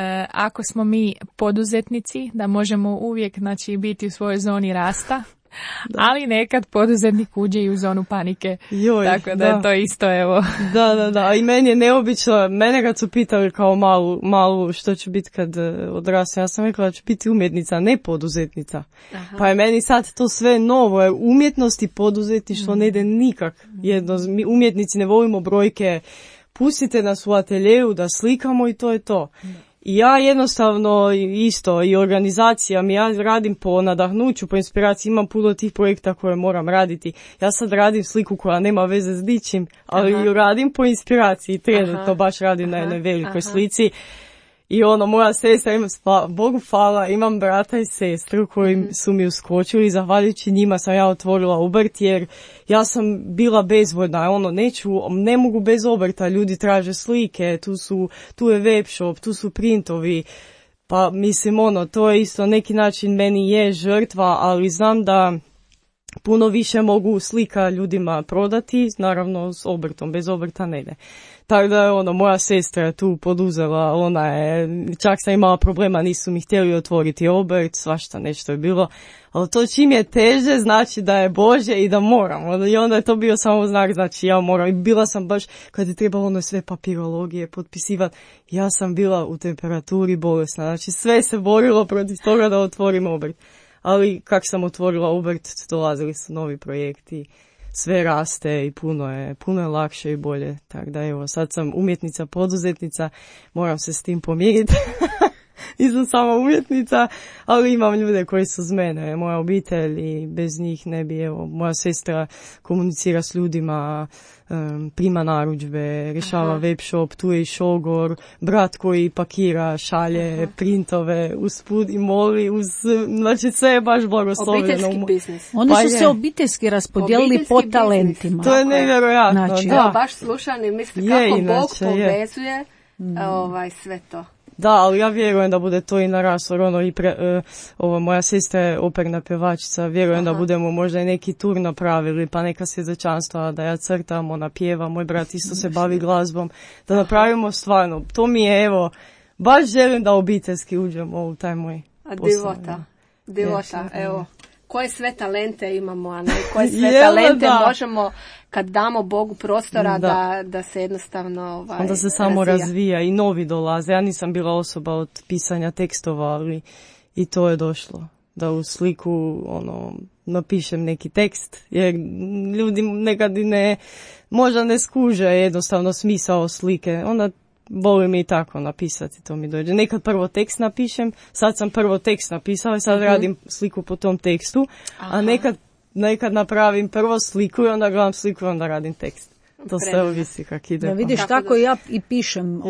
ako smo mi poduzetnici, da možemo uvijek biti u svojoj zoni rasta, ali nekad poduzetnik uđe i u zonu panike. Tako da je to isto, evo. Da. I meni je neobično, mene kad su pitali kao malu što ću biti kad odrastem, ja sam rekla da ću biti umjetnica, ne poduzetnica. Aha. Pa je meni sad to sve novo, jer umjetnost i poduzetništvo ne ide nikak. Mi umjetnici ne volimo brojke, pustite nas u ateljeju da slikamo i to je to. I ja jednostavno isto i organizacijama, ja radim po nadahnuću, po inspiraciji, imam puno tih projekta koje moram raditi. Ja sad radim sliku koja nema veze s ničim, ali ju radim po inspiraciji, trenutno baš radim na jednoj velikoj slici. I moja sestra, Bogu hvala, imam brata i sestru koji su mi uskočili, zahvaljujući njima sam ja otvorila obrt jer ja sam bila bezvoljna, ne mogu bez obrta, ljudi traže slike, tu je web shop, tu su printovi, pa mislim to je isto neki način meni je žrtva, ali znam da puno više mogu slika ljudima prodati, naravno s obrtom, bez obrta ne ide. Tako da je moja sestra je tu poduzela, čak sam imala problema, nisu mi htjeli otvoriti obrt, svašta nešto je bilo, ali to čim je teže znači da je Bože i da moram. I onda je to bio samo znak, znači ja moram. I bila sam baš, kad je trebalo sve papirologije potpisivati, ja sam bila u temperaturi bolesna, znači sve se borilo protiv toga da otvorim obrt. Ali kak sam otvorila obrt, dolazili su novi projekti, sve raste i puno je lakše i bolje. Tako da evo, sad sam umjetnica, poduzetnica, moram se s tim pomiriti. Nisam samo umjetnica, ali imam ljude koji su s mene, moja obitelj i bez njih ne bi, evo, moja sestra komunicira s ljudima, prima narudžbe, rješava web shop, tu je i šogor, brat koji pakira, šalje printove usput i moli, znači sve je baš blagoslovljeno. Obiteljski biznis. Oni su se obiteljski raspodijelili po talentima. To je nevjerojatno. Znači, da, baš slušam i mislim kako Bog povezuje sve to. Da, ali ja vjerujem da bude to i naraslo, moja sestra je operna pjevačica, vjerujem da budemo možda i neki tur napravili, pa neka svjedočanstva, da ja crtam, ona pjeva, moj brat isto se bavi glazbom, da napravimo stvarno, to mi je, evo, baš želim da obiteljski uđemo u taj moj posao. Divota, evo. Koje sve talente imamo, a ne koje sve talente možemo, kad damo Bogu prostora da se jednostavno onda se samo razvija i novi dolaze. Ja nisam bila osoba od pisanja tekstova, ali i to je došlo. Da u sliku napišem neki tekst, jer ljudi nekad možda ne skuže jednostavno smisao slike. Onda volim i tako napisati, to mi dođe. Nekad prvo tekst napišem, sad sam prvo tekst napisala i sad radim sliku po tom tekstu, a nekad napravim prvo sliku i onda gledam sliku i onda radim tekst. To sve ovisi kak ide. Da vidiš, tako ja i pišem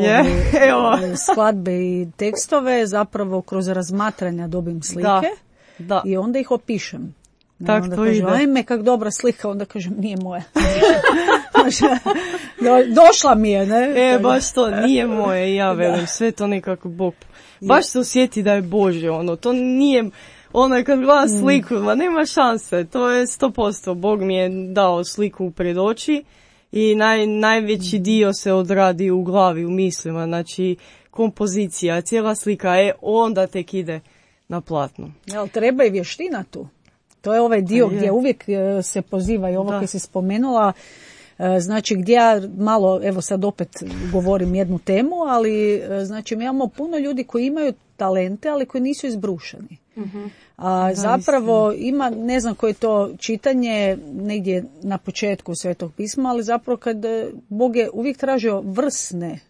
skladbe i tekstove, zapravo kroz razmatranja dobim slike i onda ih opišem. Tak onda to kažem, ide. ajme, kak dobra slika, onda kažem, nije moja. Došla mi je, ne? Baš to nije moje, ja velim, sve to nekako Bog. Baš se osjeti da je Božje, to nije, kad gleda sliku, ma nema šanse, to je 100%, Bog mi je dao sliku pred oči i najveći dio se odradi u glavi, u mislima, znači kompozicija, cijela slika, onda tek ide na platnu. Ali treba i vještina tu. To je ovaj dio gdje uvijek se poziva i ovo koje si spomenula, znači gdje ja malo, evo sad opet govorim jednu temu, ali znači mi imamo puno ljudi koji imaju talente, ali koji nisu izbrušeni. A zapravo ima, ne znam koje je to čitanje, negdje na početku Svetog pisma, ali zapravo kad Bog je uvijek tražio vrsne,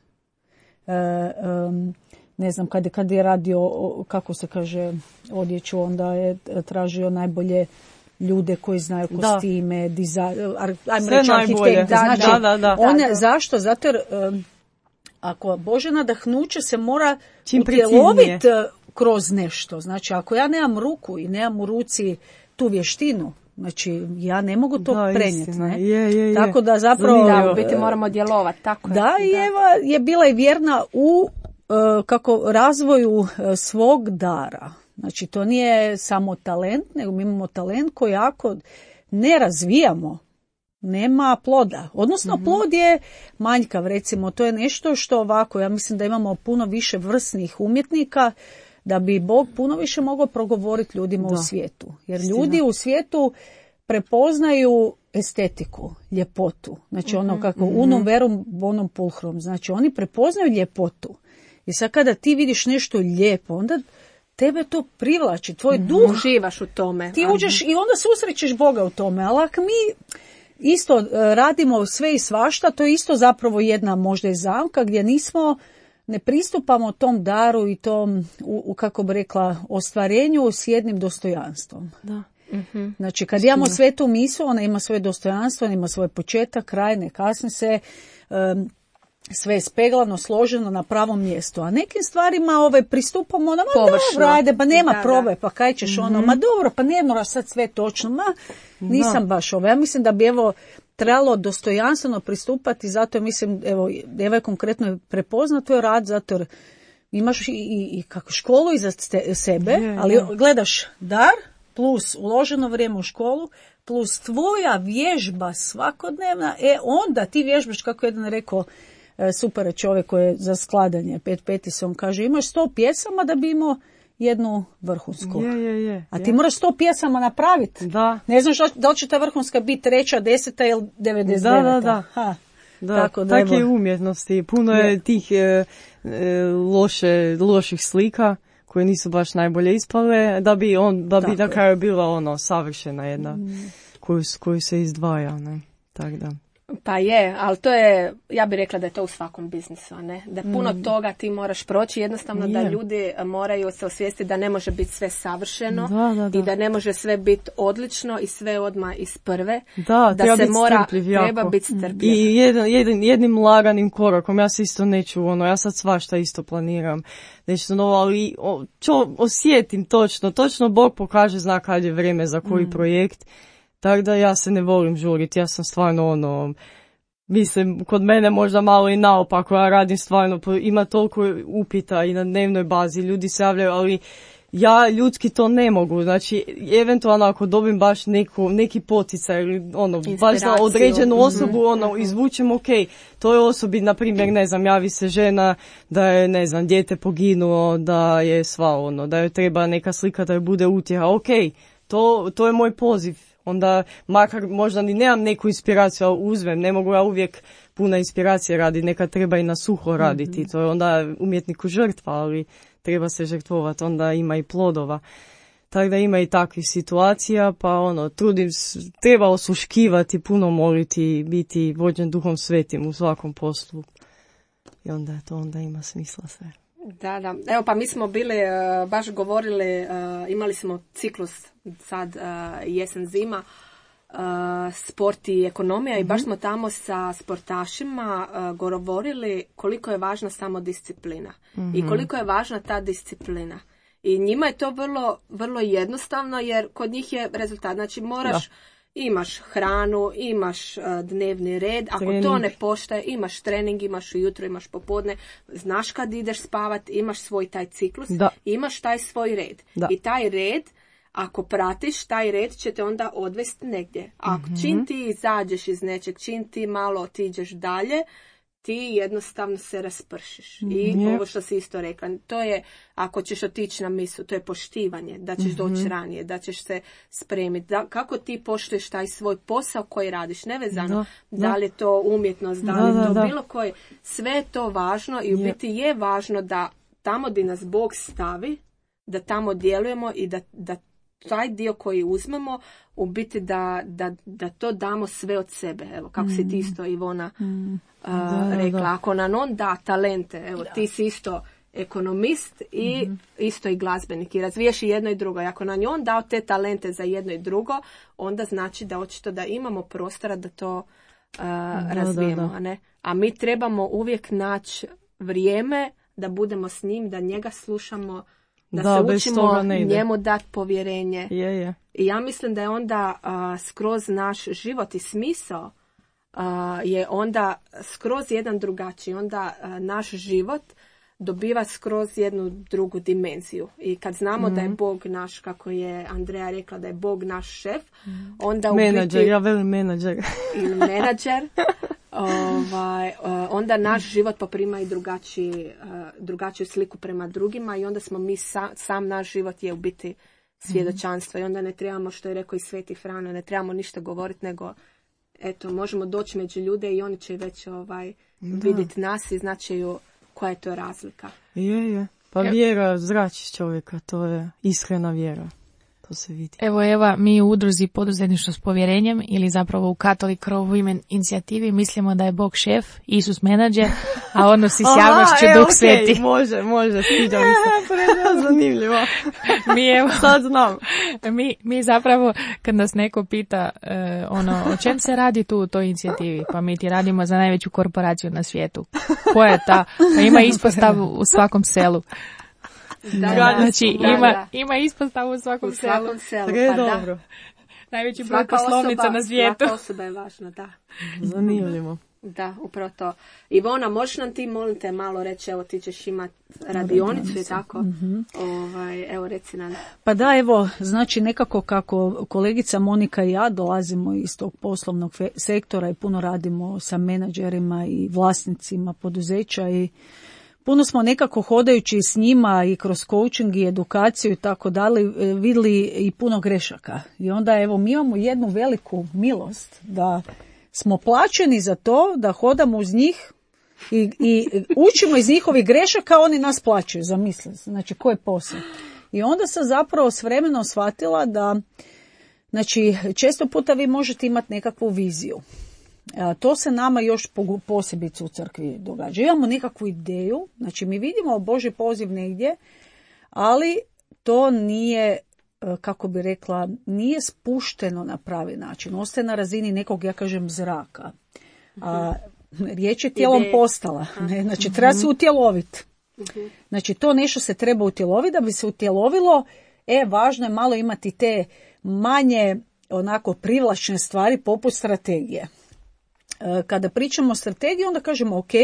ne znam, kad je radio, kako se kaže, odjeću, onda je tražio najbolje ljude koji znaju kostime, ajmo reći arhitekte. Znači, zašto? Zato jer ako Bože nadahnuće se mora utjeloviti kroz nešto. Znači, ako ja nemam ruku i nemam u ruci tu vještinu, znači, ja ne mogu to prenijeti. Tako da zapravo... Da, u biti moramo djelovati. Tako da, i Eva je bila i vjerna u razvoju svog dara. Znači, to nije samo talent, nego mi imamo talent koji ako ne razvijamo, nema ploda. Odnosno, plod je manjkav, recimo. To je nešto što ovako, ja mislim da imamo puno više vrsnih umjetnika, da bi Bog puno više mogao progovoriti ljudima u svijetu. Jer ljudi u svijetu prepoznaju estetiku, ljepotu. Znači, ono kako unum verum bonum pulchrum. Znači, oni prepoznaju ljepotu. I sad kada ti vidiš nešto lijepo, onda tebe to privlači, tvoj duh. Uživaš u tome. Ti uđeš i onda susrećeš Boga u tome. Ali ako mi isto radimo sve i svašta, to je isto zapravo jedna možda i zamka gdje ne pristupamo tom daru i tom, kako bi rekla, ostvarenju s jednim dostojanstvom. Da. Znači, kad imamo svetu misu, ona ima svoje dostojanstvo, ona ima svoj početak, kraj, ne kasni se, sve je speglano, složeno na pravom mjestu. A nekim stvarima pristupamo, dobro, ajde, pa nema probe, pa kaj ćeš ma dobro, pa ne moraš sad sve točno, nisam baš Ja mislim da bi trebalo dostojanstveno pristupati, zato mislim, Eva je konkretno prepozna tvoj rad, zato jer imaš i kako školu iza sebe, ali gledaš dar, plus uloženo vrijeme u školu, plus tvoja vježba svakodnevna, onda ti vježbaš, kako jedan rekao, super je čovjek koji je za skladanje, 5-5 se on kaže, imaš 100 pjesama da bi imao jednu vrhunsku. A ti moraš 100 pjesama napraviti. Da. Ne znaš da li će ta vrhunska biti 3., 10. ili 99. Da. Tako je umjetnosti. Puno je tih loših slika koje nisu baš najbolje ispale, da bi na kraju bila savršena jedna koju se izdvaja. Ne? Tak da. Pa je, ali to je, ja bih rekla da je to u svakom biznisu, a ne? Da puno toga ti moraš proći, jednostavno da ljudi moraju se osvijestiti da ne može biti sve savršeno i da ne može sve biti odlično i sve odmah iz prve. Da se treba biti strpljiv. I jednim laganim korakom, ja se isto neću, ja sad svašta isto planiram, nešto novo, ali osjetim točno Bog pokaže, zna kad je vrijeme za koji projekt. Tako da ja se ne volim žuriti, ja sam stvarno mislim, kod mene možda malo i naopako, ja radim stvarno, ima toliko upita i na dnevnoj bazi, ljudi se javljaju, ali ja ljudski to ne mogu, znači eventualno ako dobim baš neki poticaj ili baš za određenu osobu, izvučem, to je osobi, na primjer, ne znam, javi se žena da je, ne znam, dijete poginulo, da je sva da joj treba neka slika da joj bude utjeha, to je moj poziv. Onda makar možda ni nemam neku inspiraciju, ali uzmem, ne mogu ja uvijek puna inspiracije raditi, nekad treba i na suho raditi, to je onda umjetniku žrtva, ali treba se žrtvovati, onda ima i plodova. Tako da ima i takvih situacija, pa treba osluškivati, puno moliti, biti vođen Duhom Svetim u svakom poslu. I onda ima smisla sve. Da. Evo pa mi smo bili, baš govorili, imali smo ciklus sad jesen zima, sport i ekonomija i baš smo tamo sa sportašima govorili koliko je važna samodisciplina i koliko je važna ta disciplina. I njima je to vrlo, vrlo jednostavno jer kod njih je rezultat. Znači moraš imaš hranu, imaš dnevni red, ako trening. to ne poštaje, imaš trening, imaš ujutro, imaš popodne, znaš kad ideš spavat, imaš svoj taj ciklus, Da. imaš taj svoj red. Da. I taj red, ako pratiš, taj red će te onda odvesti negdje. Ako čim ti izađeš iz nečeg, čim ti malo otiđeš dalje, ti jednostavno se raspršiš. I ovo što si isto rekla, to je, ako ćeš otići na misu, to je poštivanje, da ćeš doći ranije, da ćeš se spremiti. Kako ti poštuješ taj svoj posao koji radiš, nevezano da li je to umjetnost, da li je to bilo koje. Sve je to važno i u biti je važno da tamo gdje nas Bog stavi, da tamo djelujemo i da taj dio koji uzmemo, u biti da to damo sve od sebe. Evo, kako si ti isto, Ivona, rekla. Ako nam on da talente, evo, ti si isto ekonomist i isto i glazbenik i razviješ i jedno i drugo. I ako nam je on dao te talente za jedno i drugo, onda znači da očito da imamo prostora da to razvijemo. A ne? A mi trebamo uvijek naći vrijeme da budemo s njim, da njega slušamo, da se učimo njemu dati povjerenje. I ja mislim da je onda skroz naš život i smisao je onda skroz jedan drugačiji. Onda naš život dobiva skroz jednu drugu dimenziju. I kad znamo da je Bog naš, kako je Andreja rekla, da je Bog naš šef, onda menadžer, ja velim menadžer. Ili menadžer, onda naš život poprima i drugačiju sliku prema drugima i onda smo mi sam naš život je u biti svjedočanstvo i onda ne trebamo, što je rekao i Sveti Frano, ne trebamo ništa govoriti, nego eto, možemo doći među ljude i oni će već vidjeti nas i značaju koja je to razlika. Je. Pa vjera zrači čovjeka, to je iskrena vjera. To se vidi. Evo Eva, mi u udruzi Poduzetništvo s povjerenjem ili zapravo u Catholic Crow Women inicijativi mislimo da je Bog šef, Isus menadžer, a odnosi s javnošću Duh Sveti. Može, sviđa mi se. Zanimljivo. Sad znam. Mi zapravo, kad nas neko pita o čem se radi tu u toj inicijativi, pa mi ti radimo za najveću korporaciju na svijetu. Koja je ta? Pa ima ispostavu u svakom selu. Znači, ima ispostavu u svakom selu. Dobro. Najveći broj poslovnica na svijetu. Svaka osoba je važna, da. Zanimljivo. Da, upravo to. Ivona, možeš nam ti, molim te, malo reći, evo ti ćeš imati radionicu i tako. Evo, reci nam. Pa da, evo, znači nekako kako kolegica Monika i ja dolazimo iz tog poslovnog sektora i puno radimo sa menadžerima i vlasnicima poduzeća i puno smo nekako hodajući s njima i kroz coaching i edukaciju i tako dalje vidjeli i puno grešaka. I onda evo mi imamo jednu veliku milost da smo plaćeni za to da hodamo uz njih i učimo iz njihovih grešaka, oni nas plaćaju, zamisli. Znači, koji je posao. I onda sam zapravo s vremenom shvatila da, znači, često puta vi možete imati nekakvu viziju. To se nama još posebice u crkvi događa. Imamo nekakvu ideju, znači mi vidimo Božji poziv negdje, ali to nije, kako bi rekla, nije spušteno na pravi način. Ostaje na razini nekog, ja kažem, zraka. A riječ je tijelom postala. Ne? Znači treba se utjeloviti. Znači to nešto se treba utjeloviti. Da bi se utjelovilo, važno je malo imati te manje onako privlačne stvari poput strategije. Kada pričamo o strategiji, onda kažemo ok,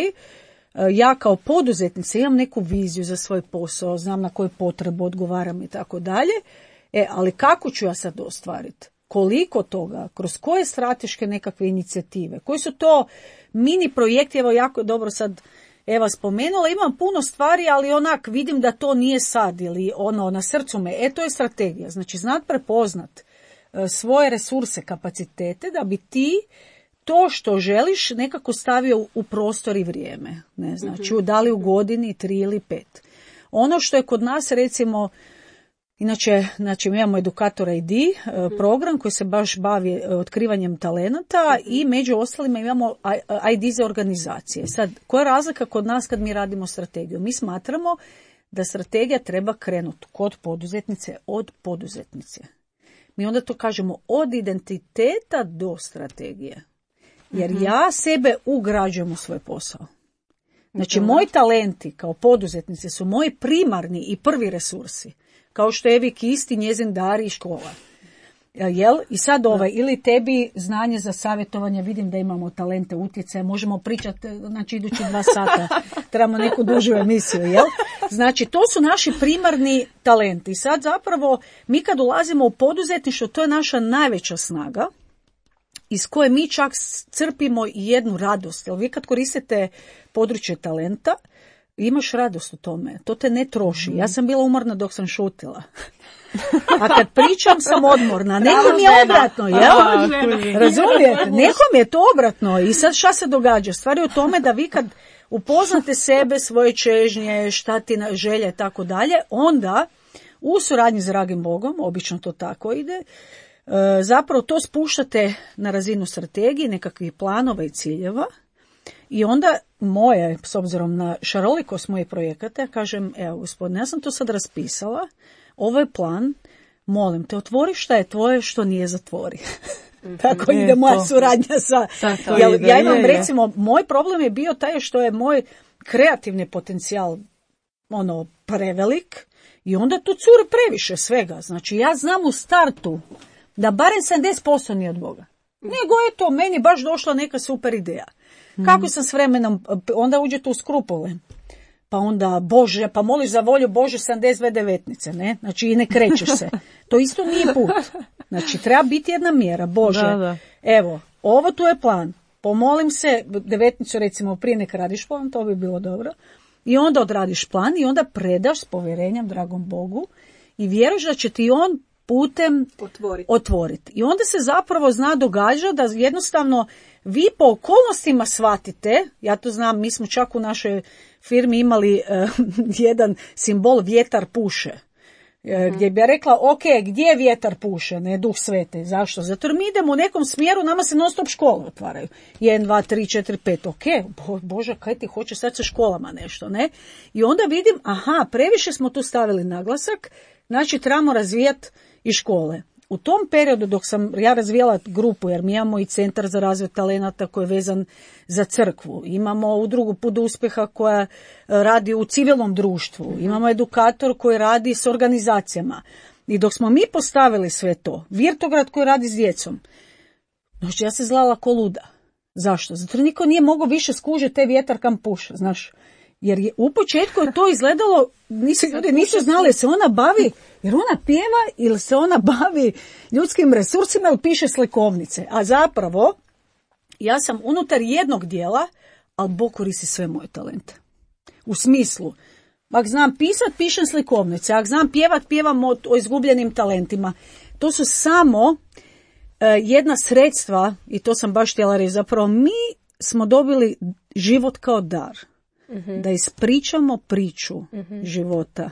ja kao poduzetnica imam neku viziju za svoj posao, znam na koju potrebu odgovaram i tako dalje, ali kako ću ja sad ostvariti? Koliko toga? Kroz koje strateške nekakve inicijative? Koji su to mini projekti? Evo jako dobro sad Eva spomenula, imam puno stvari, ali onak vidim da to nije sad ili ono na srcu me. To je strategija. Znači znat prepoznat svoje resurse, kapacitete da bi ti to što želiš nekako stavio u prostor i vrijeme. Ne, znači, da li u godini, 3 ili 5. Ono što je kod nas, recimo, inače, znači, mi imamo Edukatora ID, program koji se baš bavi otkrivanjem talenata i među ostalima imamo ID za organizacije. Sad, koja je razlika kod nas kad mi radimo strategiju? Mi smatramo da strategija treba krenuti kod poduzetnice, od poduzetnice. Mi onda to kažemo od identiteta do strategije. Jer ja sebe ugrađujem u svoj posao. Znači, moji talenti kao poduzetnice su moji primarni i prvi resursi. Kao što je Evi Kisti, njezin dar i škola. Jel? I sad ili tebi znanje za savjetovanje, vidim da imamo talente utjecaja, možemo pričati, znači idući 2 sata, trebamo neku dužu emisiju, jel? Znači, to su naši primarni talenti. I sad zapravo, mi kad ulazimo u poduzetništvo, to je naša najveća snaga, iz koje mi čak crpimo i jednu radost. Jel vi kad koristite područje talenta, imaš radost u tome. To te ne troši. Ja sam bila umorna dok sam šutila. A kad pričam sam odmorna. Nekom je obratno, jel? Razumijete? Nekom je to obratno. I sad šta se događa? Stvar je u tome da vi kad upoznate sebe, svoje čežnje, šta ti želje i tako dalje, onda u suradnji s dragim Bogom, obično to tako ide, zapravo to spuštate na razinu strategije, nekakvih planova i ciljeva. I onda moje, s obzirom na šarolikost mojih projekata, kažem, evo gospodine, ja sam to sad raspisala, ovo je plan, molim te, otvori šta je tvoje, što nije zatvori. Tako ide moja suradnja sa... Ja imam, recimo, moj problem je bio taj što je moj kreativni potencijal prevelik i onda tu curi previše svega. Znači, ja znam u startu da barem 70% nije od Boga. Nego je to meni baš došla neka super ideja. Kako sam s vremenom, onda uđete u skrupule. Pa onda, Bože, pa moliš za volju Bože 72 devetnice, ne? Znači i ne krećeš se. To isto nije put. Znači treba biti jedna mjera. Bože, evo, ovo tu je plan. Pomolim se, devetnicu recimo prije nek radiš plan, to bi bilo dobro. I onda odradiš plan i onda predaš s povjerenjem dragom Bogu i vjeruješ da će ti on putem otvoriti. I onda se zapravo događa da jednostavno vi po okolnostima shvatite, ja to znam, mi smo čak u našoj firmi imali jedan simbol vjetar puše. Gdje bi ja rekla, ok, gdje vjetar puše, ne Duh Svete, zašto? Zato jer mi idemo u nekom smjeru, nama se non stop škole otvaraju. 1, 2, 3, 4, 5, ok, Bože, kaj ti hoće sad sa školama nešto, ne? I onda vidim, previše smo tu stavili naglasak, znači trebamo razvijati i škole. U tom periodu dok sam ja razvijala grupu, jer mi imamo i centar za razvoj talenata koji je vezan za crkvu, imamo udrugu Put uspjeha koja radi u civilnom društvu, imamo edukator koji radi s organizacijama. I dok smo mi postavili sve to, Virtograd koji radi s djecom, znači ja se zlala ko luda. Zašto? Zato niko nije mogao više skužiti te vjetar kam puše, znaš. Jer je u početku je to izgledalo, ljudi nisu znali se ona bavi, jer ona pjeva ili se ona bavi ljudskim resursima ili piše slikovnice. A zapravo, ja sam unutar jednog dijela, ali Bog koristi sve moje talente. U smislu, ako znam pisat, pišem slikovnice, ako znam pjevat, pjevam o izgubljenim talentima. To su samo jedna sredstva, i to sam baš htjela reći, zapravo mi smo dobili život kao dar. Da ispričamo priču života.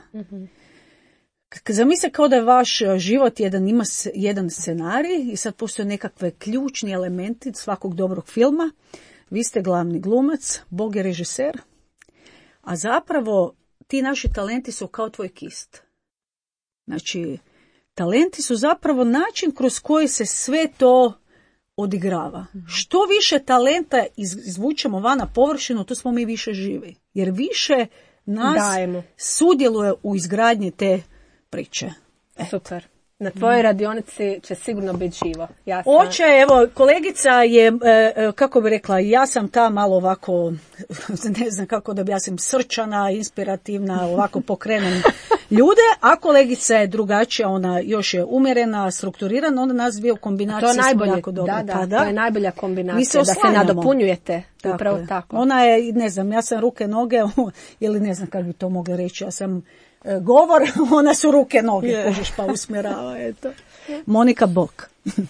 Zamisli kao da je vaš život ima jedan scenarij i sad postoje nekakve ključni elementi svakog dobrog filma. Vi ste glavni glumac, Bog je režiser, a zapravo ti naši talenti su kao tvoj kist. Znači, talenti su zapravo način kroz koji se sve to odigrava. Što više talenta izvučemo van na površinu, to smo mi više živi. Jer više nas sudjeluje u izgradnji te priče. Super. Na tvojoj radionici će sigurno biti živo. Oće, evo, kolegica je, kako bi rekla, ja sam ta malo ovako, ne znam kako da objasnim, srčana, inspirativna, ovako pokrenem ljude, a kolegica je drugačija, ona još je umjerena, strukturirana, onda nas dvije u kombinaciji smo jako dobro. To je najbolja kombinacija, da se nadopunjujete. Upravo tako. Ona je, ne znam, ja sam ruke, noge, ili ne znam kako bi to mogla reći, ja sam govor, ona su ruke, noge, kožiš pa usmjerava, eto. Monika Bok.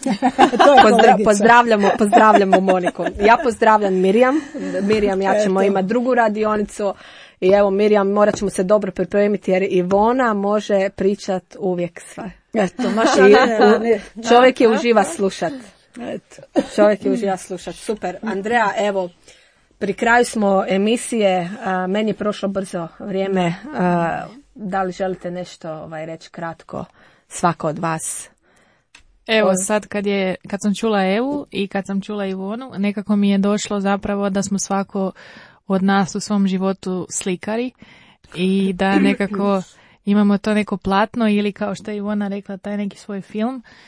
Pozdravljamo Moniku. Ja pozdravljam Mirjam, ja ćemo imati drugu radionicu i evo Mirjam, morat ćemo se dobro pripremiti jer Ivona može pričat uvijek sve. Eto, čovjek je uživa slušat. Čovjek je uživa slušat. Super. Andreja, evo, pri kraju smo emisije, meni je prošlo brzo vrijeme. Da li želite nešto reći kratko, svako od vas? Evo sad kad sam čula Evu i kad sam čula Ivonu, nekako mi je došlo zapravo da smo svako od nas u svom životu slikari i da nekako imamo to neko platno ili kao što je Ivona rekla, taj neki svoj film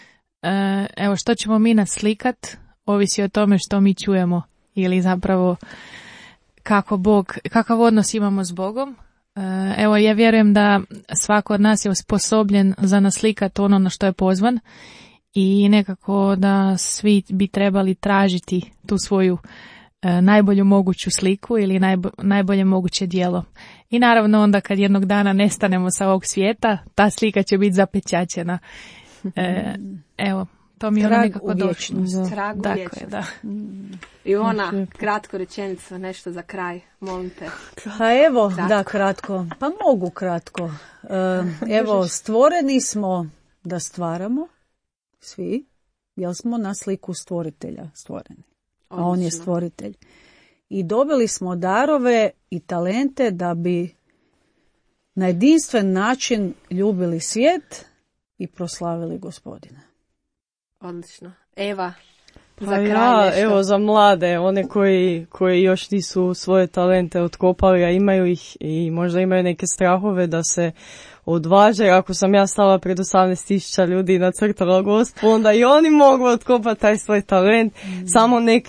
evo što ćemo mi naslikat, ovisi o tome što mi čujemo ili zapravo kakav odnos imamo s Bogom. Evo, ja vjerujem da svako od nas je osposobljen za naslikat ono na što je pozvan i nekako da svi bi trebali tražiti tu svoju najbolju moguću sliku ili najbolje moguće djelo. I naravno onda kad jednog dana nestanemo sa ovog svijeta, ta slika će biti zapečaćena. Evo, to mi je ono nekako došlo. Trag u vječnost. Da. I ona, kratko rečenicu, nešto za kraj, molim te. Pa evo, kratko. Da, kratko. Pa mogu kratko. Evo, stvoreni smo da stvaramo, svi, jer smo na sliku stvoritelja stvoreni. A on je stvoritelj. I dobili smo darove i talente da bi na jedinstven način ljubili svijet i proslavili Gospodina. Odlično. Eva, za kraj nešto. Evo za mlade, one koji još nisu svoje talente otkopali, a imaju ih i možda imaju neke strahove da se odvaže. Ako sam ja stala pred 18.000 ljudi i nacrtala Gospu, onda i oni mogu otkopati taj svoj talent. Samo nek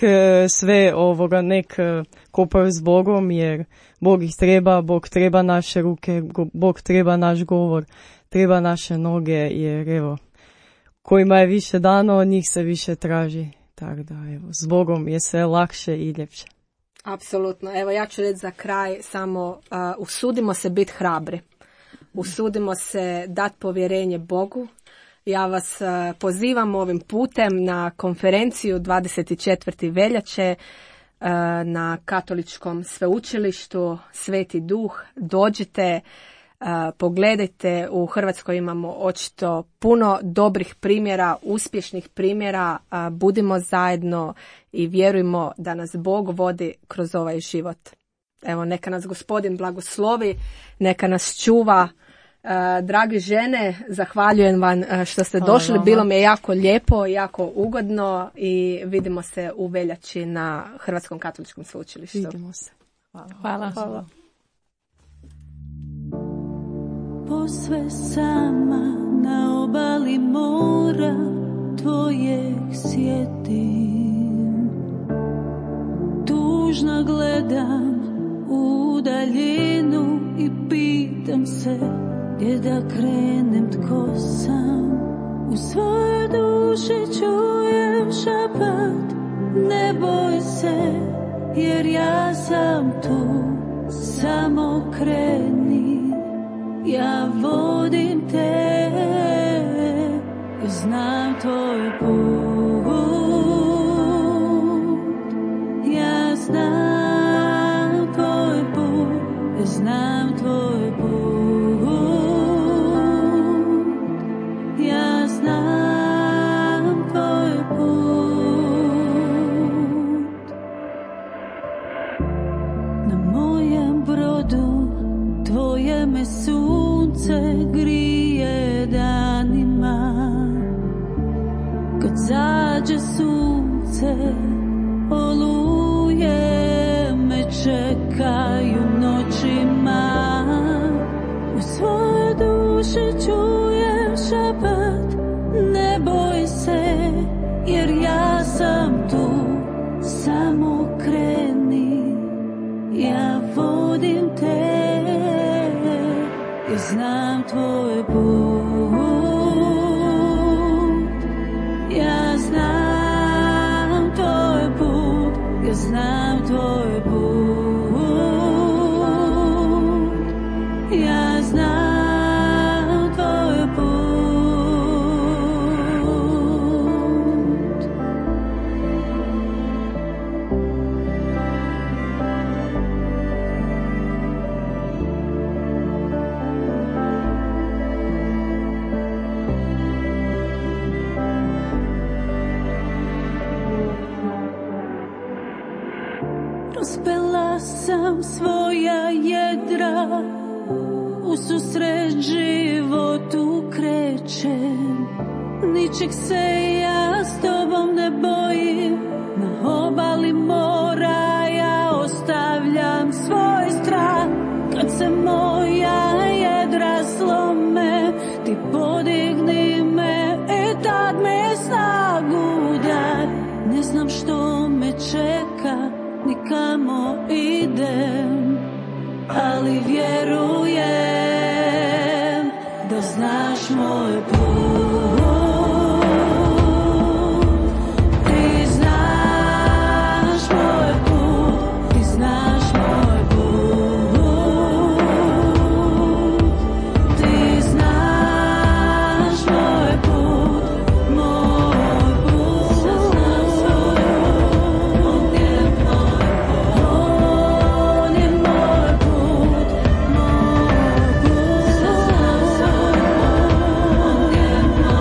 kopaju s Bogom, jer Bog ih treba, Bog treba naše ruke, Bog treba naš govor, treba naše noge, jer evo, kojima je više dano, od njih se više traži. Tako da, evo, s Bogom je sve lakše i ljepše. Apsolutno. Evo, ja ću reći za kraj samo, usudimo se biti hrabri. Usudimo se dati povjerenje Bogu. Ja vas pozivam ovim putem na konferenciju 24. veljače na Katoličkom sveučilištu Sveti Duh. Dođite, pogledajte, u Hrvatskoj imamo očito puno dobrih primjera, uspješnih primjera. Budimo zajedno i vjerujmo da nas Bog vodi kroz ovaj život. Evo, neka nas Gospodin blagoslovi, neka nas čuva. Dragi žene, zahvaljujem vam što ste došli. Bilo mi je jako lijepo, jako ugodno i vidimo se u veljači na Hrvatskom katoličkom sveučilištu. Vidimo se. Hvala. Posve sama na obali mora tvojeg sjetim. Tužno gledam u daljinu i pitam se gdje da krenem, tko sam. U svojoj duši čujem šapat, ne boj se jer ja sam tu, samo kreni. Ja vodim te, jer znam tvoj put. Ja znam tvoj put, jer znam tvoj put. Ja znam tvoj put. Na mojem brodu tvoje me sunce grije danima. Kad zađe sunce, oluje me čekaju noćima. U svojoj duši čujem šapat, ne boj se jer ja sam tu, samo kreni. Ja vodim te, jer znam tvoj put. Ja znam tvoj put, ja znam tvoj put. Ja znam tvoj put. Uspela sam svoja jedra, ususret životu krećem. Ničeg se ja s tobom ne bojim, na obali mora ja ostavljam svoj strah. Kad se moja jedra slome, ti podigni me, tad me snaš. čeka, nikamo idem, ali vjerujem da znaš moj put. Ti znaš moj put, ti znaš moj put. Ti znaš moj put, moj put. Sad znam svoj put, on je moj put, on je moj put, moj put. Sad znam svoj put, on je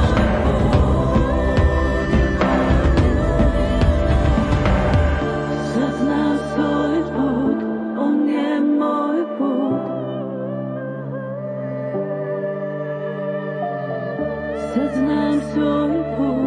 moj put. Sad znam svoj put, on je moj put. Sad znam svoj put.